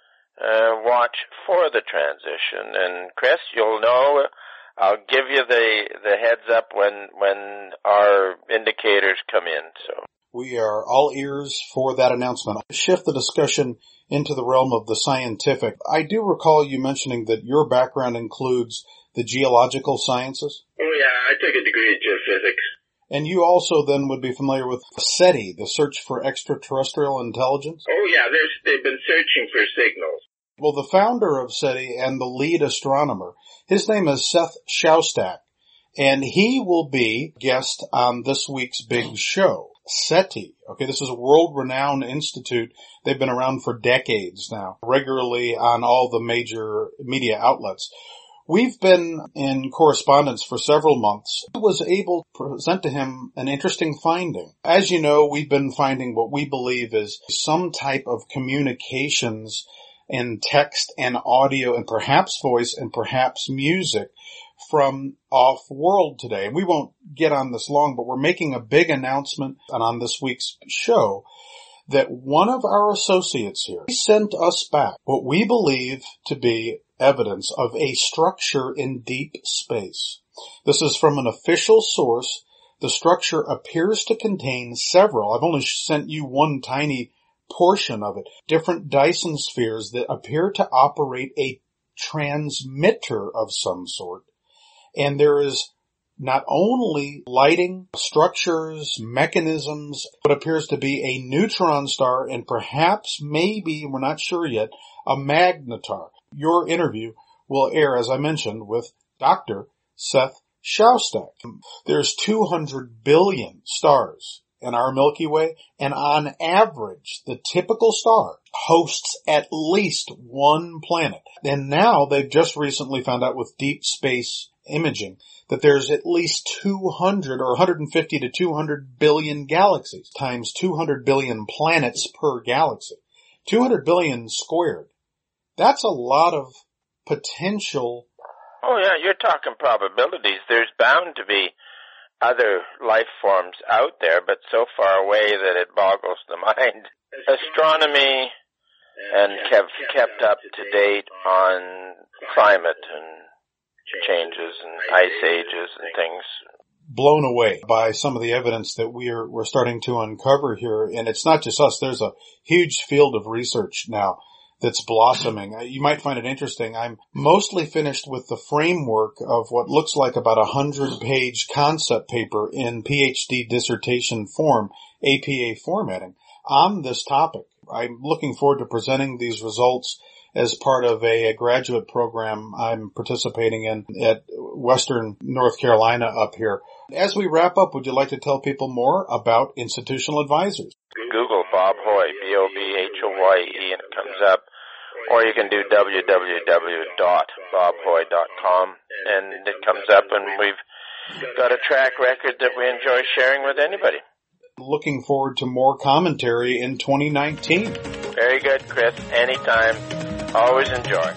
uh, watch for the transition. And Chris, you'll know, I'll give you the, the heads up when when our indicators come in. So we are all ears for that announcement. Shift the discussion into the realm of the scientific. I do recall you mentioning that your background includes the geological sciences. Oh yeah, I took a degree in geophysics. And you also then would be familiar with SETI, the Search for Extraterrestrial Intelligence? Oh yeah, they've been searching for signals. Well, the founder of SETI and the lead astronomer, his name is Seth Shostak, and he will be guest on this week's big show. SETI, okay, this is a world-renowned institute. They've been around for decades now, regularly on all the major media outlets. We've been in correspondence for several months. I was able to present to him an interesting finding. As you know, we've been finding what we believe is some type of communications in text and audio and perhaps voice and perhaps music from off-world today. And we won't get on this long, but we're making a big announcement on this week's show that one of our associates here sent us back what we believe to be evidence of a structure in deep space. This is from an official source. The structure appears to contain several, I've only sent you one tiny portion of it, different Dyson spheres that appear to operate a transmitter of some sort. And there is not only lighting, structures, mechanisms, what appears to be a neutron star and perhaps, maybe, we're not sure yet, a magnetar. Your interview will air, as I mentioned, with Doctor Seth Shostak. There's two hundred billion stars in our Milky Way, and on average, the typical star hosts at least one planet. And now they've just recently found out with deep space imaging that there's at least two hundred or one hundred fifty to two hundred billion galaxies times two hundred billion planets per galaxy. two hundred billion squared. That's a lot of potential. Oh yeah, you're talking probabilities. There's bound to be other life forms out there, but so far away that it boggles the mind. Astronomy and kept kept up to date on climate and changes and ice ages and things. Blown away by some of the evidence that we're we're starting to uncover here, and it's not just us. There's a huge field of research now that's blossoming. You might find it interesting. I'm mostly finished with the framework of what looks like about a hundred-page concept paper in PhD dissertation form, A P A formatting, on this topic. I'm looking forward to presenting these results as part of a, a graduate program I'm participating in at Western North Carolina up here. As we wrap up, would you like to tell people more about Institutional Advisors? Google Bob Hoy, B O B H O Y E, and it comes up. Or you can do w w w dot bob hoy dot com, and it comes up, and we've got a track record that we enjoy sharing with anybody. Looking forward to more commentary in twenty nineteen. Very good, Chris. Anytime. Always enjoy.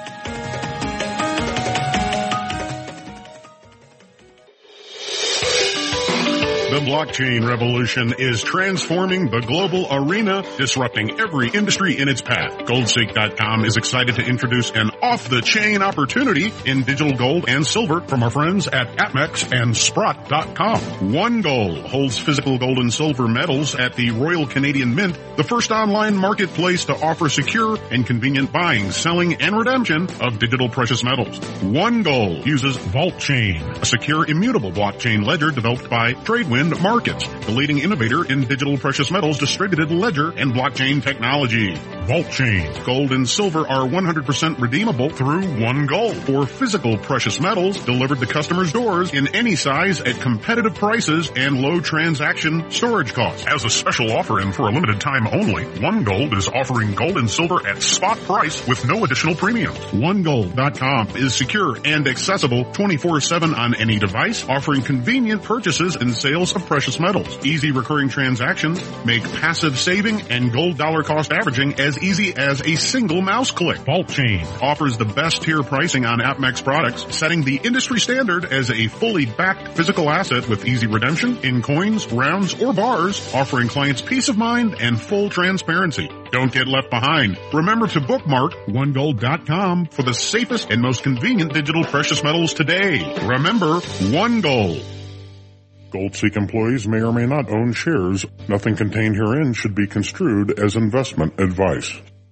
The blockchain revolution is transforming the global arena, disrupting every industry in its path. Goldseek dot com is excited to introduce an off-the-chain opportunity in digital gold and silver from our friends at APMEX and Sprott dot com. OneGold holds physical gold and silver metals at the Royal Canadian Mint, the first online marketplace to offer secure and convenient buying, selling, and redemption of digital precious metals. OneGold uses VaultChain, a secure, immutable blockchain ledger developed by Tradewin Markets, the leading innovator in digital precious metals, distributed ledger, and blockchain technology. VaultChain. Gold and silver are one hundred percent redeemable through OneGold for physical precious metals delivered to customers' doors in any size at competitive prices and low transaction storage costs. As a special offer and for a limited time only, OneGold is offering gold and silver at spot price with no additional premiums. one gold dot com is secure and accessible twenty-four seven on any device, offering convenient purchases and sales of precious metals. Easy recurring transactions make passive saving and gold dollar cost averaging as easy as a single mouse click. VaultChain offers the best tier pricing on APMEX products, setting the industry standard as a fully backed physical asset with easy redemption in coins, rounds, or bars, offering clients peace of mind and full transparency. Don't get left behind. Remember to bookmark one gold dot com for the safest and most convenient digital precious metals today. Remember, OneGold. Goldseek employees may or may not own shares. Nothing contained herein should be construed as investment advice.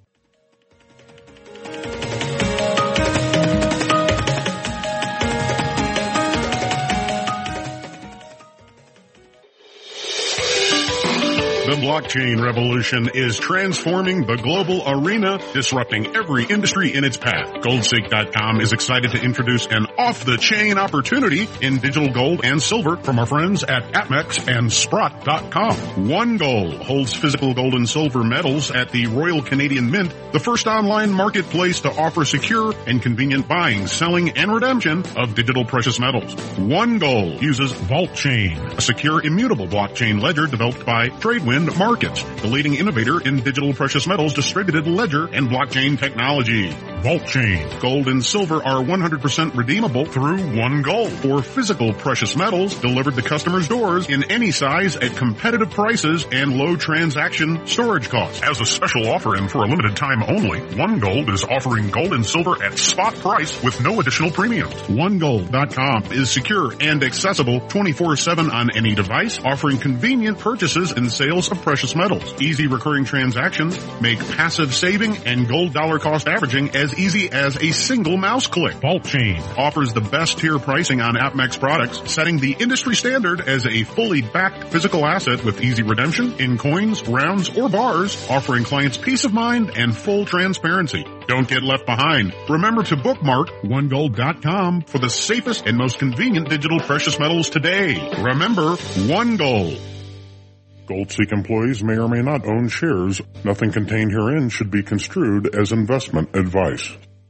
The blockchain revolution is transforming the global arena, disrupting every industry in its path. Goldseek dot com is excited to introduce an off-the-chain opportunity in digital gold and silver from our friends at APMEX and Sprott dot com. OneGold holds physical gold and silver metals at the Royal Canadian Mint, the first online marketplace to offer secure and convenient buying, selling, and redemption of digital precious metals. OneGold uses VaultChain, a secure, immutable blockchain ledger developed by Tradewin Markets, the leading innovator in digital precious metals, distributed ledger, and blockchain technology. VaultChain. Gold and silver are one hundred percent redeemable through OneGold for physical precious metals delivered to customers' doors in any size at competitive prices and low transaction storage costs. As a special offer and for a limited time only, OneGold is offering gold and silver at spot price with no additional premiums. one gold dot com is secure and accessible twenty-four seven on any device, offering convenient purchases and sales of precious metals. Easy recurring transactions make passive saving and gold dollar cost averaging as easy as a single mouse click. VaultChain offers the best tier pricing on APMEX products, setting the industry standard as a fully backed physical asset with easy redemption in coins, rounds, or bars, offering clients peace of mind and full transparency. Don't get left behind. Remember to bookmark one gold dot com for the safest and most convenient digital precious metals today. Remember, OneGold. Goldseek employees may or may not own shares. Nothing contained herein should be construed as investment advice.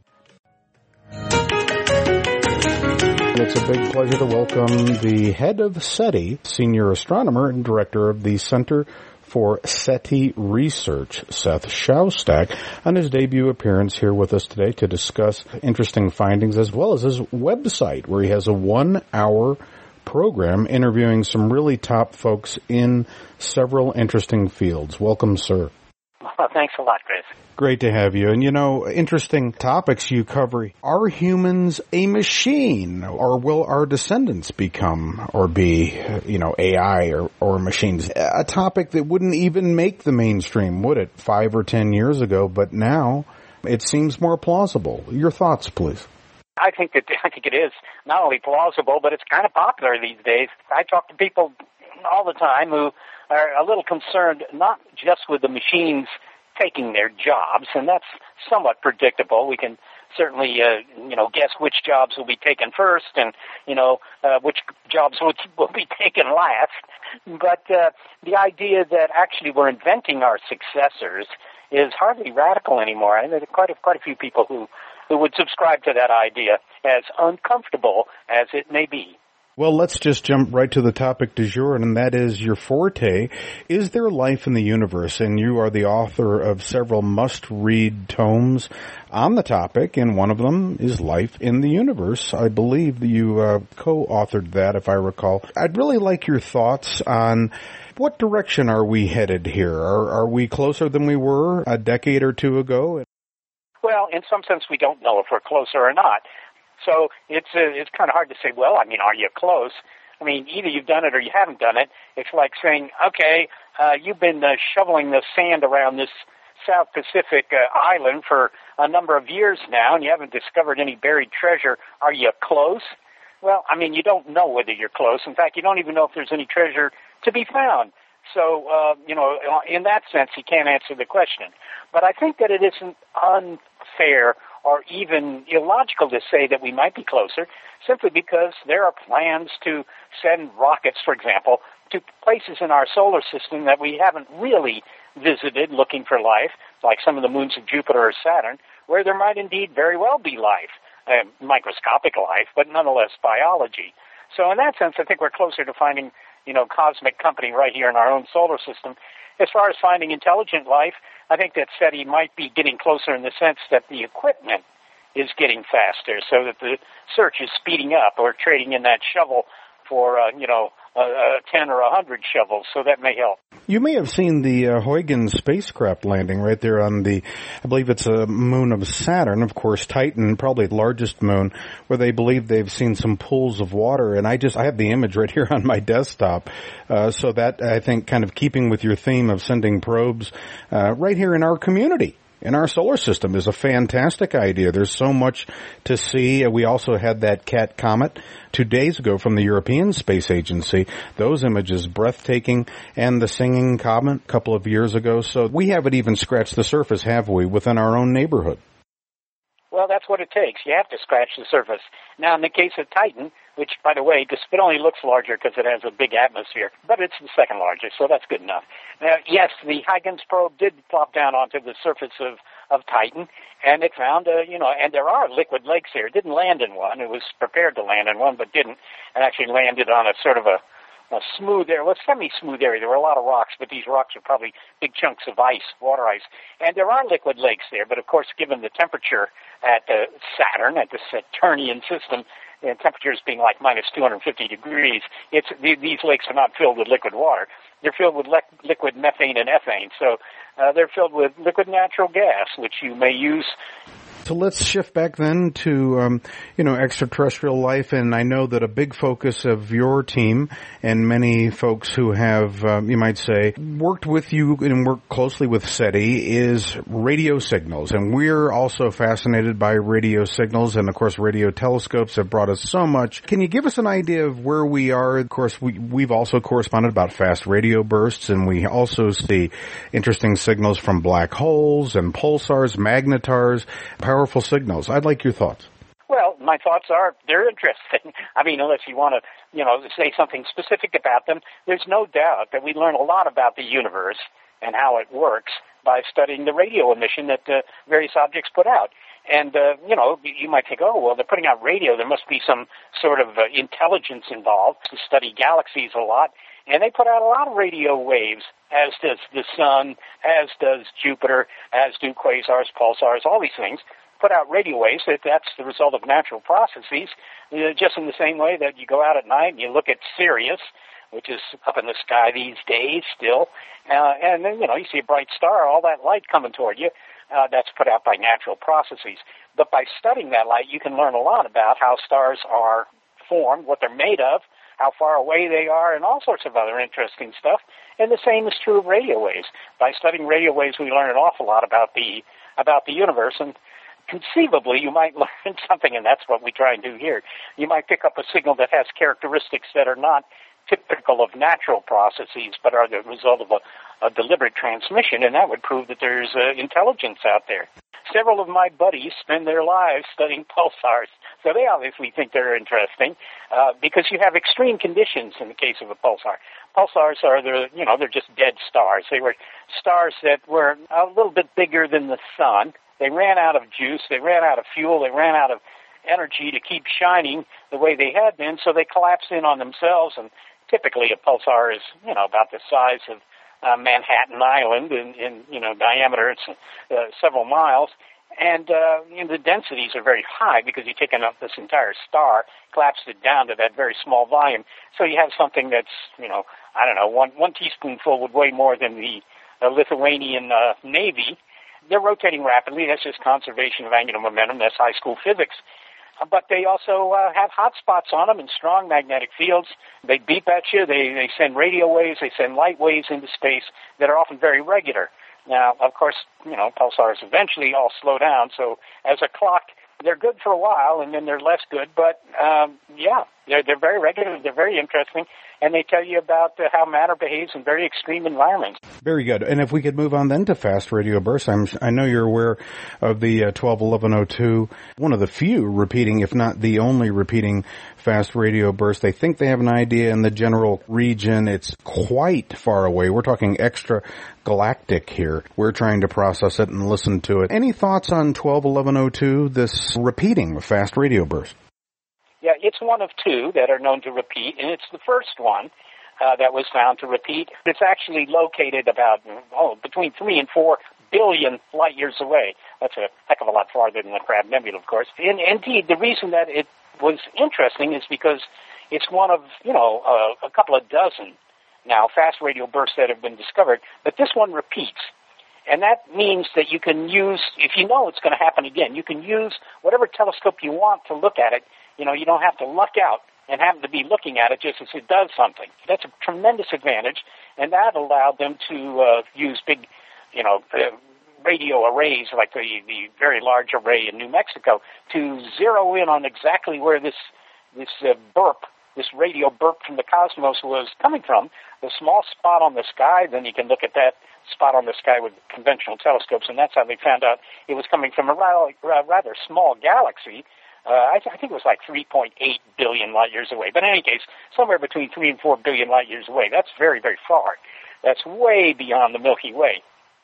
It's a big pleasure to welcome the head of SETI, senior astronomer and director of the Center for SETI Research, Seth Shostak, on his debut appearance here with us today to discuss interesting findings as well as his website, where he has a one-hour program interviewing some really top folks in several interesting fields. Welcome, sir. Well, thanks a lot, Chris. Great to have you. And, you know, interesting topics you cover. Are humans a machine, or will our descendants become or be, you know, A I or, or machines? A topic that wouldn't even make the mainstream, would it, five or ten years ago? But now it seems more plausible. Your thoughts, please. I think that I think it is not only plausible, but it's kind of popular these days. I talk to people all the time who are a little concerned not just with the machines taking their jobs, and that's somewhat predictable. We can certainly, uh, you know, guess which jobs will be taken first, and you know, uh, which jobs will, will be taken last. But uh, the idea that actually we're inventing our successors is hardly radical anymore. And there are quite a, quite a few people who, who would subscribe to that idea, as uncomfortable as it may be. Well, let's just jump right to the topic du jour, and that is your forte. Is there life in the universe? And you are the author of several must-read tomes on the topic, and one of them is Life in the Universe. I believe that you uh, co-authored that, if I recall. I'd really like your thoughts on what direction are we headed here? Are, are we closer than we were a decade or two ago? Well, in some sense, we don't know if we're closer or not. So it's uh, it's kind of hard to say, well, I mean, are you close? I mean, either you've done it or you haven't done it. It's like saying, okay, uh, you've been uh, shoveling the sand around this South Pacific uh, island for a number of years now, and you haven't discovered any buried treasure. Are you close? Well, I mean, you don't know whether you're close. In fact, you don't even know if there's any treasure to be found. So, uh, you know, in that sense, you can't answer the question. But I think that it isn't unfair or even illogical to say that we might be closer, simply because there are plans to send rockets, for example, to places in our solar system that we haven't really visited looking for life, like some of the moons of Jupiter or Saturn, where there might indeed very well be life, uh, microscopic life, but nonetheless biology. So in that sense, I think we're closer to finding, you know, cosmic company right here in our own solar system. As far as finding intelligent life, I think that SETI might be getting closer in the sense that the equipment is getting faster, so that the search is speeding up, or trading in that shovel for, uh, you know, uh, uh, ten or a hundred shovels, so that may help. You may have seen the uh, Huygens spacecraft landing right there on the, I believe it's a moon of Saturn, of course, Titan, probably the largest moon, where they believe they've seen some pools of water, and I just, I have the image right here on my desktop, uh, so that, I think, kind of keeping with your theme of sending probes, uh, right here in our community. In our solar system is a fantastic idea. There's so much to see. We also had that Cat Comet two days ago from the European Space Agency. Those images breathtaking, and the Singing Comet a couple of years ago. So we haven't even scratched the surface, have we, within our own neighborhood? Well, that's what it takes. You have to scratch the surface. Now, in the case of Titan, which, by the way, it only looks larger because it has a big atmosphere, but it's the second largest, so that's good enough. Now, yes, the Huygens probe did plop down onto the surface of, of Titan, and it found, uh, you know, and there are liquid lakes here. It didn't land in one. It was prepared to land in one, but didn't, and actually landed on a sort of a, a smooth area, well, semi-smooth area. There were a lot of rocks, but these rocks are probably big chunks of ice, water ice. And there are liquid lakes there, but of course, given the temperature at uh, Saturn, at the Saturnian system, and temperatures being like minus two hundred fifty degrees, it's, these lakes are not filled with liquid water. They're filled with le- liquid methane and ethane. So uh, they're filled with liquid natural gas, which you may use. So let's shift back then to, um, you know, extraterrestrial life. And I know that a big focus of your team and many folks who have, um, you might say, worked with you and worked closely with SETI is radio signals. And we're also fascinated by radio signals. And, of course, radio telescopes have brought us so much. Can you give us an idea of where we are? Of course, we, we've also corresponded about fast radio bursts, and we also see interesting signals from black holes and pulsars, magnetars, powerful signals. I'd like your thoughts. Well, my thoughts are they're interesting. I mean, unless you want to, you know, say something specific about them, there's no doubt that we learn a lot about the universe and how it works by studying the radio emission that uh, various objects put out. And, uh, you know, you might think, oh, well, they're putting out radio. There must be some sort of uh, intelligence involved. To study galaxies a lot. And they put out a lot of radio waves, as does the sun, as does Jupiter, as do quasars, pulsars, all these things. Put out radio waves. That that's the result of natural processes, uh, just in the same way that you go out at night and you look at Sirius, which is up in the sky these days still. Uh, and then, you know, you see a bright star, all that light coming toward you, uh, that's put out by natural processes. But by studying that light, you can learn a lot about how stars are formed, what they're made of, how far away they are, and all sorts of other interesting stuff. And the same is true of radio waves. By studying radio waves, we learn an awful lot about the about the universe, and conceivably you might learn something, and that's what we try and do here. You might pick up a signal that has characteristics that are not typical of natural processes, but are the result of a, a deliberate transmission, and that would prove that there's uh, intelligence out there. Several of my buddies spend their lives studying pulsars, so they obviously think they're interesting, uh, because you have extreme conditions in the case of a pulsar. Pulsars are the, you know, they're just dead stars. They were stars that were a little bit bigger than the sun. They ran out of juice, they ran out of fuel, they ran out of energy to keep shining the way they had been, so they collapsed in on themselves, and typically a pulsar is, you know, about the size of uh, Manhattan Island in, in, you know, diameter. It's uh, several miles. And uh, you know, the densities are very high because you've taken up this entire star, collapsed it down to that very small volume. So you have something that's, you know, I don't know, one, one teaspoonful would weigh more than the uh, Lithuanian uh, Navy. They're rotating rapidly. That's just conservation of angular momentum. That's high school physics. But they also uh, have hot spots on them and strong magnetic fields. They beep at you. They, they send radio waves. They send light waves into space that are often very regular. Now, of course, you know, pulsars eventually all slow down. So as a clock, they're good for a while, and then they're less good. But, um, yeah, they're, they're very regular. They're very interesting. And they tell you about uh, how matter behaves in very extreme environments. Very good. And if we could move on then to fast radio bursts, I'm, I know you're aware of the uh, twelve eleven oh two, one of the few repeating, if not the only repeating fast radio burst. They think they have an idea in the general region. It's quite far away. We're talking extra galactic here. We're trying to process it and listen to it. Any thoughts on twelve eleven oh two, this repeating fast radio burst? Yeah, it's one of two that are known to repeat, and it's the first one uh, that was found to repeat. It's actually located about, oh, between three and four billion light years away. That's a heck of a lot farther than the Crab Nebula, of course. And indeed, the reason that it was interesting is because it's one of, you know, uh, a couple of dozen now fast radio bursts that have been discovered, but this one repeats. And that means that you can use, if you know it's going to happen again, you can use whatever telescope you want to look at it. You know, you don't have to luck out and happen to be looking at it just as it does something. That's a tremendous advantage, and that allowed them to uh, use big, you know, uh, radio arrays like the, the very large array in New Mexico to zero in on exactly where this this uh, burp, this radio burp from the cosmos was coming from. The small spot on the sky, then you can look at that spot on the sky with conventional telescopes, and that's how they found out it was coming from a rather, rather small galaxy. Uh, I, th- I think it was like three point eight billion light years away. But in any case, somewhere between three and four billion light years away. That's very, very far. That's way beyond the Milky Way.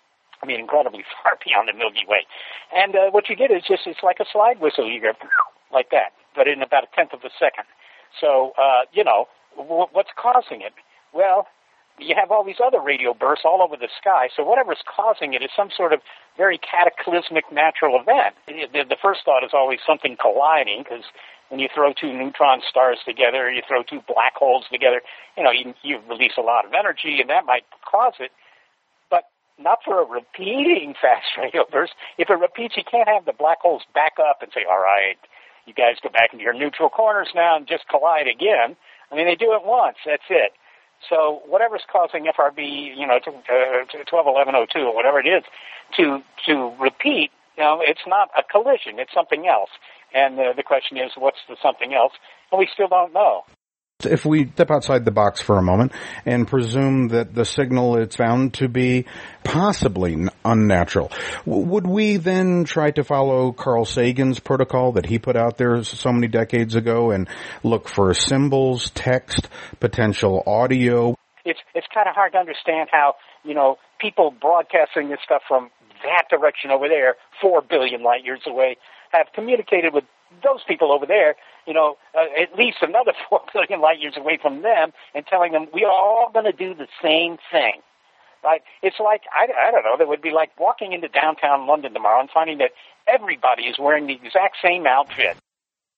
I mean, incredibly far beyond the Milky Way. And uh, what you get is just, it's like a slide whistle. You go like that, but in about a tenth of a second. So, uh, you know, w- what's causing it? Well, you have all these other radio bursts all over the sky, so whatever's causing it is some sort of very cataclysmic natural event. The, the first thought is always something colliding, because when you throw two neutron stars together, you throw two black holes together, you know, you, you release a lot of energy, and that might cause it, but not for a repeating fast radio burst. If it repeats, you can't have the black holes back up and say, all right, you guys go back into your neutral corners now and just collide again. I mean, they do it once, that's it. So whatever's causing F R B, you know, to, uh, twelve eleven oh two or whatever it is, to to repeat, you know, it's not a collision, it's something else. And uh, the question is, what's the something else? And we still don't know. If we step outside the box for a moment and presume that the signal is found to be possibly unnatural, would we then try to follow Carl Sagan's protocol that he put out there so many decades ago and look for symbols, text, potential audio? It's it's kind of hard to understand how, you know, people broadcasting this stuff from that direction over there, four billion light years away, have communicated with those people over there, you know, uh, at least another four billion light years away from them, and telling them we are all going to do the same thing, right? It's like, I, I don't know, that would be like walking into downtown London tomorrow and finding that everybody is wearing the exact same outfit.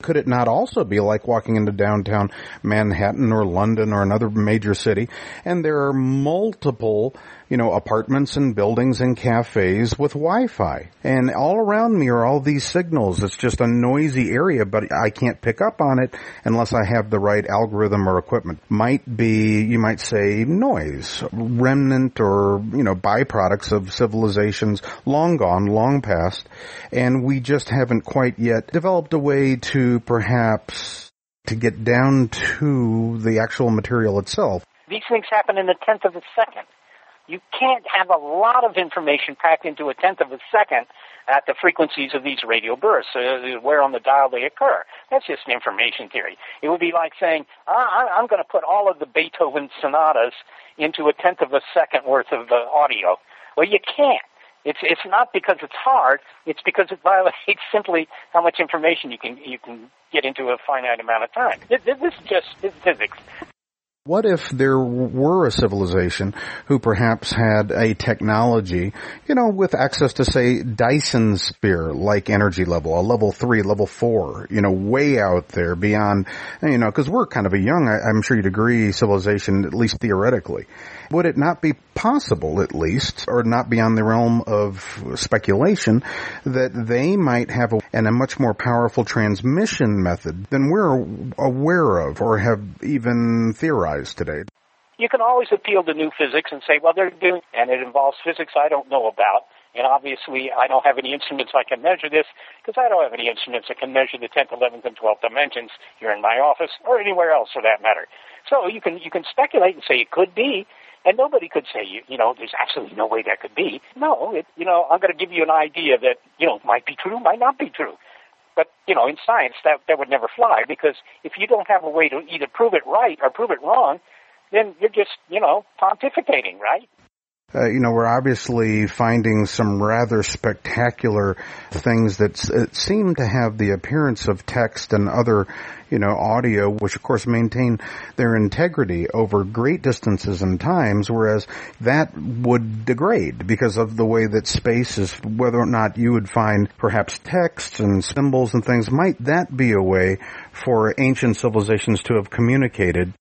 Could it not also be like walking into downtown Manhattan or London or another major city, and there are multiple, you know, apartments and buildings and cafes with Wi-Fi, and all around me are all these signals. It's just a noisy area, but I can't pick up on it unless I have the right algorithm or equipment. Might be, you might say, noise, remnant or, you know, byproducts of civilizations long gone, long past, and we just haven't quite yet developed a way to perhaps to get down to the actual material itself. These things happen in a tenth of a second. You can't have a lot of information packed into a tenth of a second at the frequencies of these radio bursts, uh, where on the dial they occur. That's just an information theory. It would be like saying, ah, I'm going to put all of the Beethoven sonatas into a tenth of a second worth of uh, audio. Well, you can't. It's it's not because it's hard. It's because it violates simply how much information you can you can get into a finite amount of time. This, this is just this is physics. What if there were a civilization who perhaps had a technology, you know, with access to, say, Dyson sphere, like energy level, a level three, level four, you know, way out there beyond, you know, because we're kind of a young, I'm sure you'd agree, civilization, at least theoretically. Would it not be possible, at least, or not beyond the realm of speculation, that they might have a, and a much more powerful transmission method than we're aware of or have even theorized today? You can always appeal to new physics and say, well, they're doing, and it involves physics I don't know about. And obviously, I don't have any instruments I can measure this, because I don't have any instruments that can measure the tenth, eleventh, and twelfth dimensions here in my office, or anywhere else for that matter. So you can you can speculate and say it could be, and nobody could say, you, you know, there's absolutely no way that could be. No, it, you know, I'm going to give you an idea that, you know, might be true, might not be true. But, you know, in science, that, that would never fly, because if you don't have a way to either prove it right or prove it wrong, then you're just, you know, pontificating, right? Uh, you know, we're obviously finding some rather spectacular things that s- seem to have the appearance of text and other, you know, audio, which of course maintain their integrity over great distances and times, whereas that would degrade because of the way that space is, whether or not you would find perhaps text and symbols and things. Might that be a way for ancient civilizations to have communicated?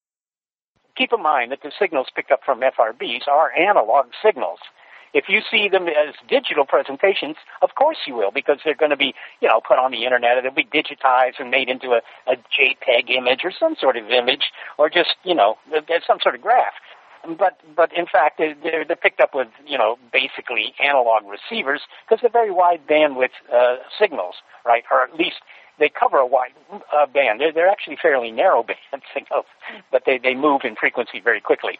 Keep in mind that the signals picked up from F R Bs are analog signals. If you see them as digital presentations, of course you will, because they're going to be, you know, put on the internet, and they'll be digitized and made into a, a JPEG image or some sort of image, or just, you know, some sort of graph. But, but in fact, they're, they're picked up with, you know, basically analog receivers, because they're very wide bandwidth uh, signals, right? Or at least they cover a wide uh, band. They're, they're actually fairly narrow band signals, but they, they move in frequency very quickly.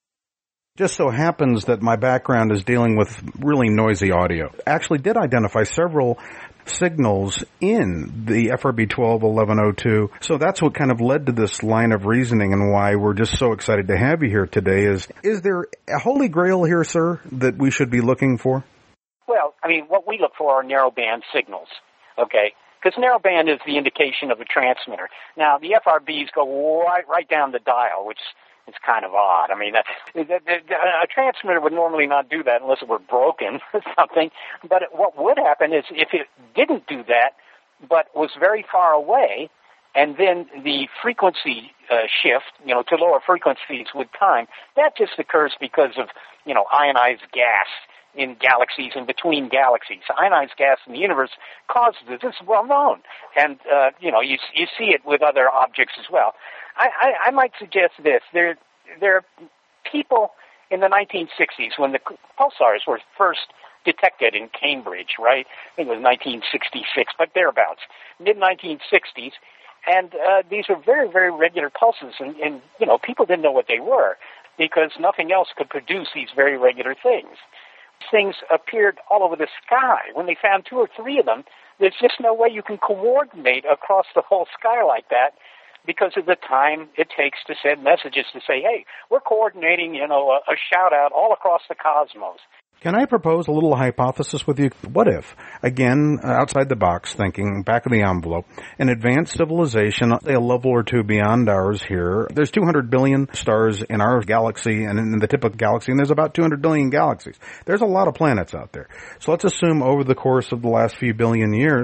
Just so happens that my background is dealing with really noisy audio. Actually did identify several signals in the F R B twelve eleven oh two. So that's what kind of led to this line of reasoning, and why we're just so excited to have you here today. Is is there a holy grail here, sir, that we should be looking for? Well, I mean, what we look for are narrowband signals, okay? Because narrowband is the indication of a transmitter. Now, the F R Bs go right, right down the dial, which is kind of odd. I mean, that, that, that, a transmitter would normally not do that unless it were broken or something. But it, what would happen is if it didn't do that, but was very far away, and then the frequency uh, shift, you know, to lower frequencies with time, that just occurs because of, you know, ionized gas in galaxies and between galaxies. Ionized gas in the universe causes this. This is well known. And, uh, you know, you you see it with other objects as well. I, I, I might suggest this. There, there are people in the nineteen sixties when the pulsars were first detected in Cambridge, right? I think it was nineteen sixty-six, but thereabouts, mid nineteen sixties. And uh, these were very, very regular pulses. And, and, you know, people didn't know what they were because nothing else could produce these very regular things. Things appeared all over the sky. When they found two or three of them, there's just no way you can coordinate across the whole sky like that because of the time it takes to send messages to say, hey, we're coordinating, you know, a, a shout-out all across the cosmos. Can I propose a little hypothesis with you? What if, again, outside the box thinking, back of the envelope, an advanced civilization, a level or two beyond ours here, there's two hundred billion stars in our galaxy and in the typical galaxy, and there's about two hundred billion galaxies. There's a lot of planets out there. So let's assume over the course of the last few billion years,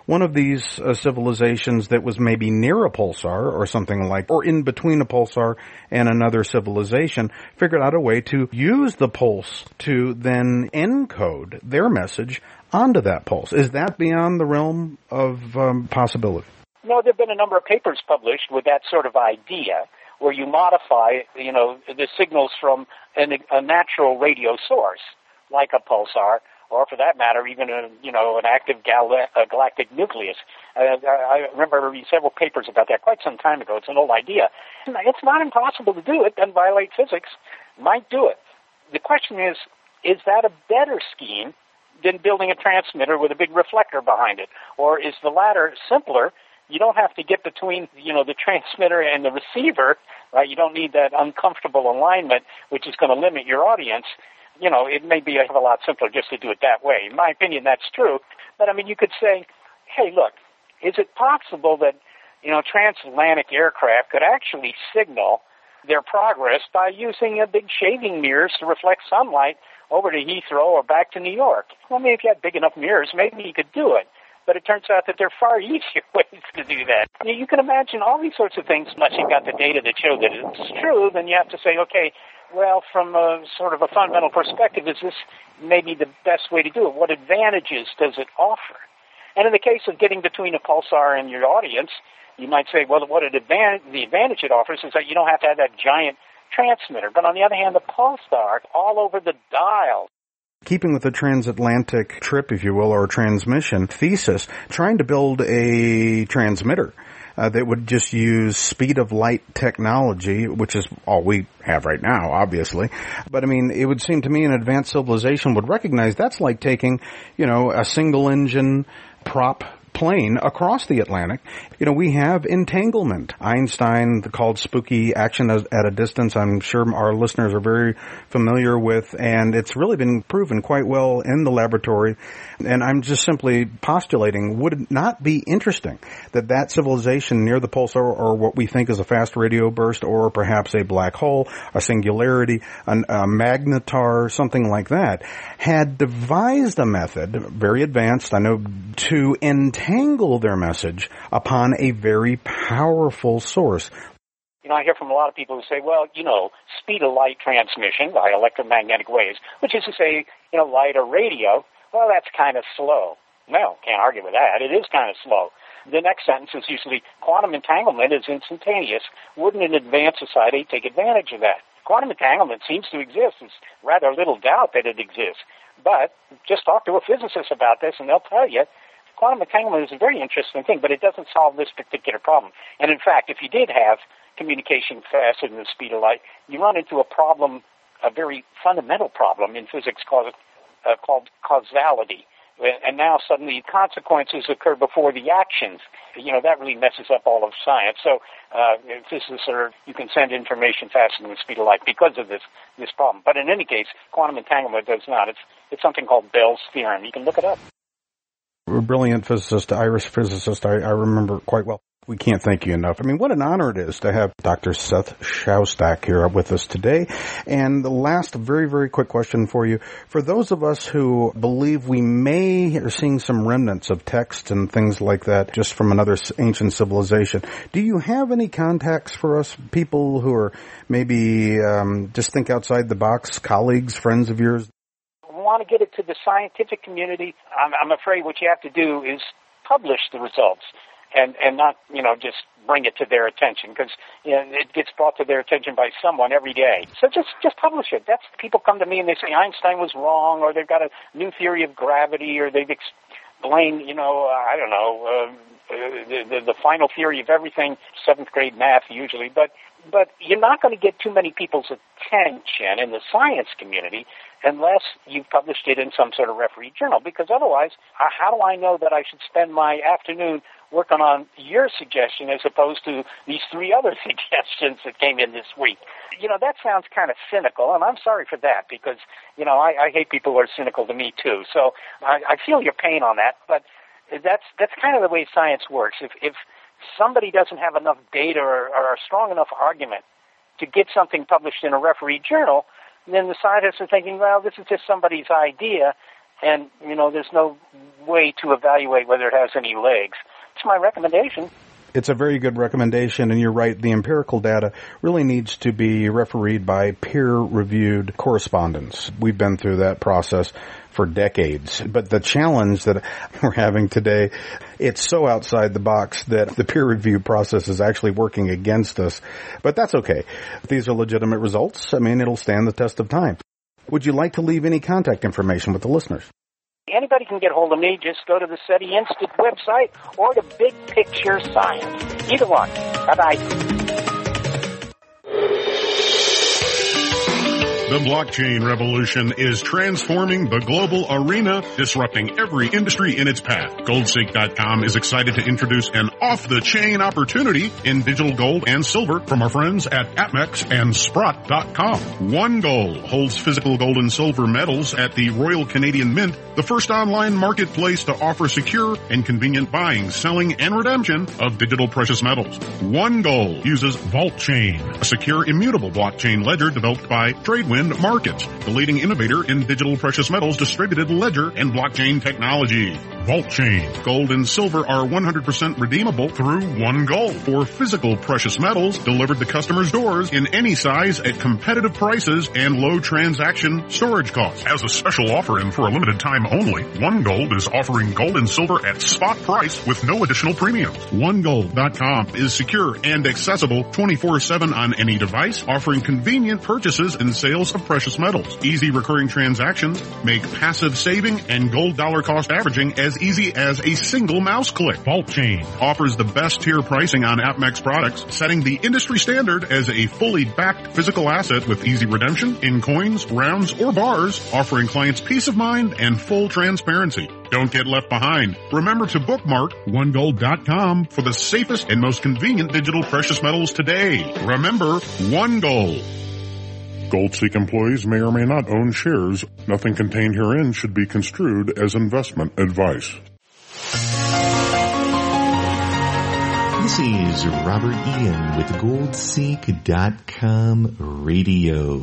one of these uh, civilizations that was maybe near a pulsar or something like, or in between a pulsar and another civilization, figured out a way to use the pulse to then encode their message onto that pulse. Is that beyond the realm of um, possibility? No, there have been a number of papers published with that sort of idea, where you modify, you know, the signals from an, a natural radio source, like a pulsar, or for that matter, even a, you know, an active gal- a galactic nucleus. Uh, I remember reading several papers about that quite some time ago. It's an old idea. It's not impossible to do it. Doesn't violate physics. Might do it. The question is, is that a better scheme than building a transmitter with a big reflector behind it? Or is the latter simpler? You don't have to get between, you know, the transmitter and the receiver, right? You don't need that uncomfortable alignment, which is going to limit your audience. You know, it may be a lot simpler just to do it that way. In my opinion, that's true. But, I mean, you could say, hey, look, is it possible that, you know, transatlantic aircraft could actually signal their progress by using a big shaving mirrors to reflect sunlight over to Heathrow or back to New York? Well, maybe if you had big enough mirrors, maybe you could do it. But it turns out that there are far easier ways to do that. You can imagine all these sorts of things. Once you've got the data that show that it's true, then you have to say, okay, well, from a sort of a fundamental perspective, is this maybe the best way to do it? What advantages does it offer? And in the case of getting between a pulsar and your audience, you might say, well, what it advan- the advantage it offers is that you don't have to have that giant transmitter. But on the other hand, the pulsar, all over the dial. Keeping with the transatlantic trip, if you will, or transmission thesis, trying to build a transmitter uh, that would just use speed of light technology, which is all we have right now, obviously. But, I mean, it would seem to me an advanced civilization would recognize that's like taking, you know, a single-engine prop plane across the Atlantic. You know, we have entanglement. Einstein called spooky action at a distance. I'm sure our listeners are very familiar with, and it's really been proven quite well in the laboratory. And I'm just simply postulating, would it not be interesting that that civilization near the pulsar, or what we think is a fast radio burst, or perhaps a black hole, a singularity, an, a magnetar, something like that, had devised a method, very advanced, I know, to entangle their message upon a very powerful source. You know, I hear from a lot of people who say, well, you know, speed of light transmission by electromagnetic waves, which is to say, you know, light or radio, well, that's kind of slow. Well, can't argue with that. It is kind of slow. The next sentence is usually, quantum entanglement is instantaneous. Wouldn't an advanced society take advantage of that? Quantum entanglement seems to exist. There's rather little doubt that it exists. But just talk to a physicist about this, and they'll tell you quantum entanglement is a very interesting thing, but it doesn't solve this particular problem. And in fact, if you did have communication faster than the speed of light, you run into a problem, a very fundamental problem in physics called, uh, called causality. And now suddenly consequences occur before the actions. You know, that really messes up all of science. So uh, physicists are, you can send information faster than the speed of light because of this this problem. But in any case, quantum entanglement does not. It's it's something called Bell's theorem. You can look it up. A brilliant physicist, Irish physicist, I, I remember quite well. We can't thank you enough. I mean, what an honor it is to have Doctor Seth Shostak here with us today. And the last very, very quick question for you. For those of us who believe we may are seeing some remnants of text and things like that just from another ancient civilization, do you have any contacts for us, people who are maybe um, just think outside the box, colleagues, friends of yours? Want to get it to the scientific community, I'm, I'm afraid what you have to do is publish the results and, and not, you know, just bring it to their attention, because you know, it gets brought to their attention by someone every day. So just, just publish it. That's people come to me and they say Einstein was wrong, or they've got a new theory of gravity, or they've explained, you know, I don't know, uh, the, the, the final theory of everything, seventh grade math usually, but But you're not going to get too many people's attention in the science community unless you've published it in some sort of refereed journal, because otherwise, how do I know that I should spend my afternoon working on your suggestion as opposed to these three other suggestions that came in this week? You know, that sounds kind of cynical, and I'm sorry for that, because, you know, I, I hate people who are cynical to me too. So I, I feel your pain on that, but that's that's kind of the way science works. If if somebody doesn't have enough data or, or a strong enough argument to get something published in a refereed journal, then the scientists are thinking, well, this is just somebody's idea, and, you know, there's no way to evaluate whether it has any legs. It's my recommendation. It's a very good recommendation, and you're right, the empirical data really needs to be refereed by peer-reviewed correspondence. We've been through that process for decades. But the challenge that we're having today, it's so outside the box that the peer review process is actually working against us. But that's okay. These are legitimate results. I mean, it'll stand the test of time. Would you like to leave any contact information with the listeners? Anybody can get hold of me. Just go to the SETI Institute website or to Big Picture Science. Either one. Bye-bye. The blockchain revolution is transforming the global arena, disrupting every industry in its path. Goldseek dot com is excited to introduce an off-the-chain opportunity in digital gold and silver from our friends at APMEX and Sprott dot com. OneGold holds physical gold and silver metals at the Royal Canadian Mint, the first online marketplace to offer secure and convenient buying, selling, and redemption of digital precious metals. OneGold uses VaultChain, a secure, immutable blockchain ledger developed by Tradewin Markets, the leading innovator in digital precious metals, distributed ledger, and blockchain technology. VaultChain. Gold and silver are one hundred percent redeemable through OneGold for physical precious metals delivered to customers' doors in any size at competitive prices and low transaction storage costs. As a special offer and for a limited time only, OneGold is offering gold and silver at spot price with no additional premiums. one gold dot com is secure and accessible twenty-four seven on any device, offering convenient purchases and sales of precious metals. Easy recurring transactions make passive saving and gold dollar cost averaging as easy as a single mouse click. VaultChain offers the best tier pricing on APMEX products, setting the industry standard as a fully backed physical asset with easy redemption in coins, rounds, or bars, offering clients peace of mind and full transparency. Don't get left behind. Remember to bookmark one gold dot com for the safest and most convenient digital precious metals today. Remember, OneGold. Goldseek employees may or may not own shares. Nothing contained herein should be construed as investment advice. This is Robert Ian with Goldseek dot com Radio.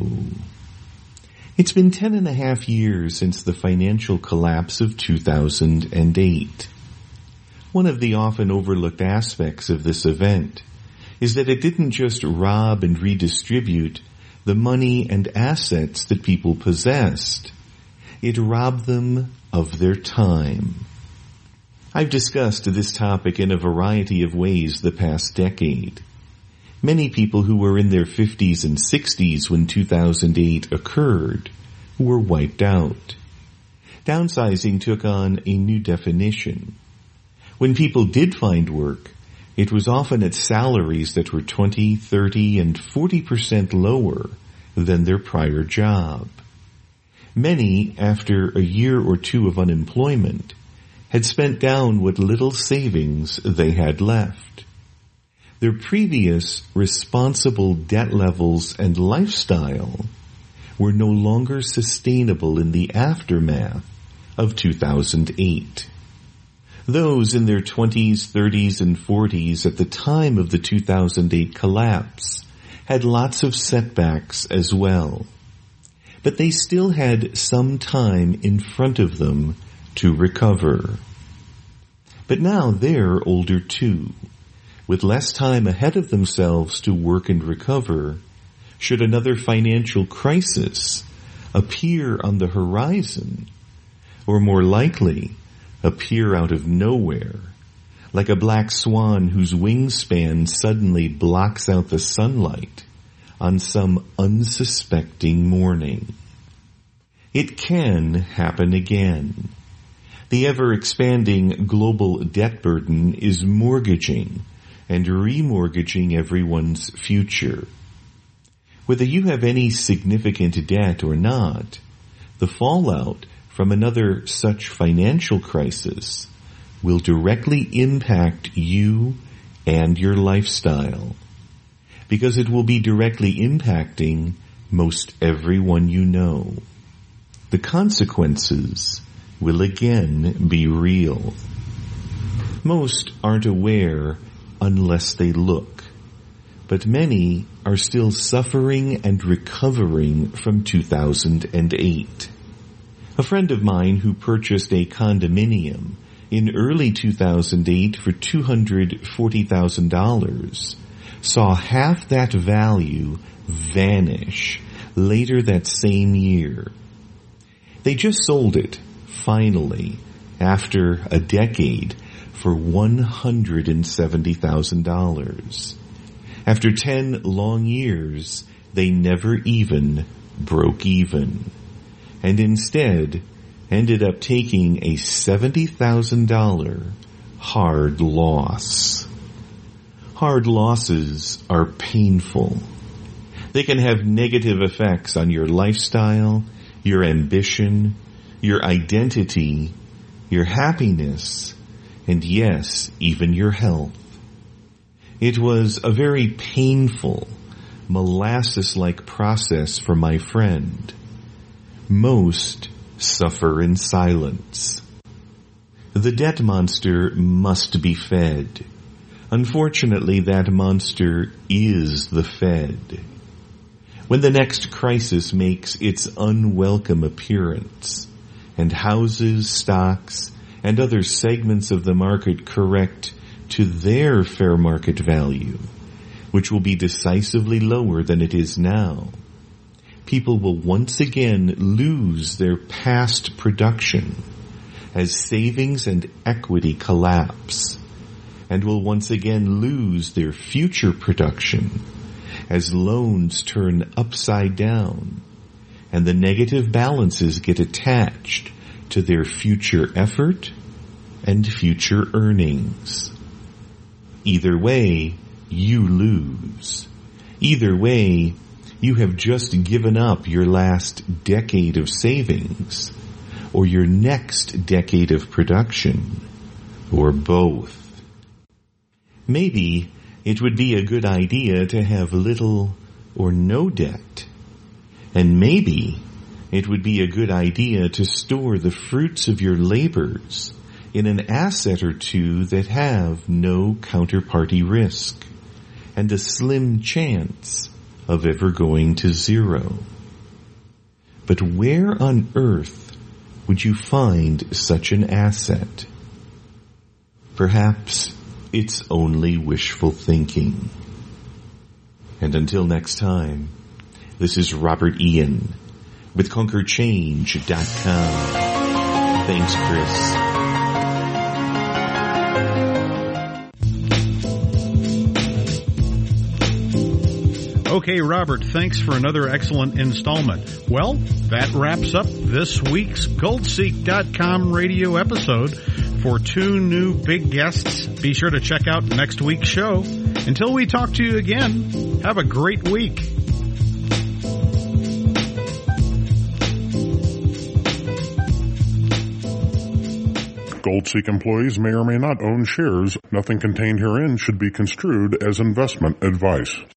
It's been ten and a half years since the financial collapse of two thousand eight. One of the often overlooked aspects of this event is that it didn't just rob and redistribute the money and assets that people possessed. It robbed them of their time. I've discussed this topic in a variety of ways the past decade. Many people who were in their fifties and sixties when two thousand eight occurred were wiped out. Downsizing took on a new definition. When people did find work, it was often at salaries that were twenty, thirty, and forty percent lower than their prior job. Many, after a year or two of unemployment, had spent down what little savings they had left. Their previous responsible debt levels and lifestyle were no longer sustainable in the aftermath of two thousand eight. Those in their twenties, thirties, and forties at the time of the two thousand eight collapse had lots of setbacks as well. But they still had some time in front of them to recover. But now they're older too. With less time ahead of themselves to work and recover, should another financial crisis appear on the horizon, or more likely, appear out of nowhere, like a black swan whose wingspan suddenly blocks out the sunlight on some unsuspecting morning. It can happen again. The ever-expanding global debt burden is mortgaging and remortgaging everyone's future. Whether you have any significant debt or not, the fallout from another such financial crisis will directly impact you and your lifestyle, because it will be directly impacting most everyone you know. The consequences will again be real. Most aren't aware unless they look, but many are still suffering and recovering from two thousand eight. A friend of mine who purchased a condominium in early two thousand eight for two hundred forty thousand dollars saw half that value vanish later that same year. They just sold it, finally, after a decade, for one hundred seventy thousand dollars. After ten long years, they never even broke even, and instead ended up taking a seventy thousand dollars hard loss. Hard losses are painful. They can have negative effects on your lifestyle, your ambition, your identity, your happiness, and yes, even your health. It was a very painful, molasses-like process for my friend. Most suffer in silence. The debt monster must be fed. Unfortunately, that monster is the Fed. When the next crisis makes its unwelcome appearance, and houses, stocks, and other segments of the market correct to their fair market value, which will be decisively lower than it is now, people will once again lose their past production as savings and equity collapse, and will once again lose their future production as loans turn upside down and the negative balances get attached to their future effort and future earnings. Either way, you lose. Either way, you have just given up your last decade of savings or your next decade of production, or both. Maybe it would be a good idea to have little or no debt. And maybe it would be a good idea to store the fruits of your labors in an asset or two that have no counterparty risk and a slim chance of ever going to zero. But where on earth would you find such an asset? Perhaps it's only wishful thinking. And until next time, this is Robert Ian with Conquer Change dot com. Thanks, Chris. Okay, Robert, thanks for another excellent installment. Well, that wraps up this week's Gold Seek dot com radio episode. For two new big guests, be sure to check out next week's show. Until we talk to you again, have a great week. GoldSeek employees may or may not own shares. Nothing contained herein should be construed as investment advice.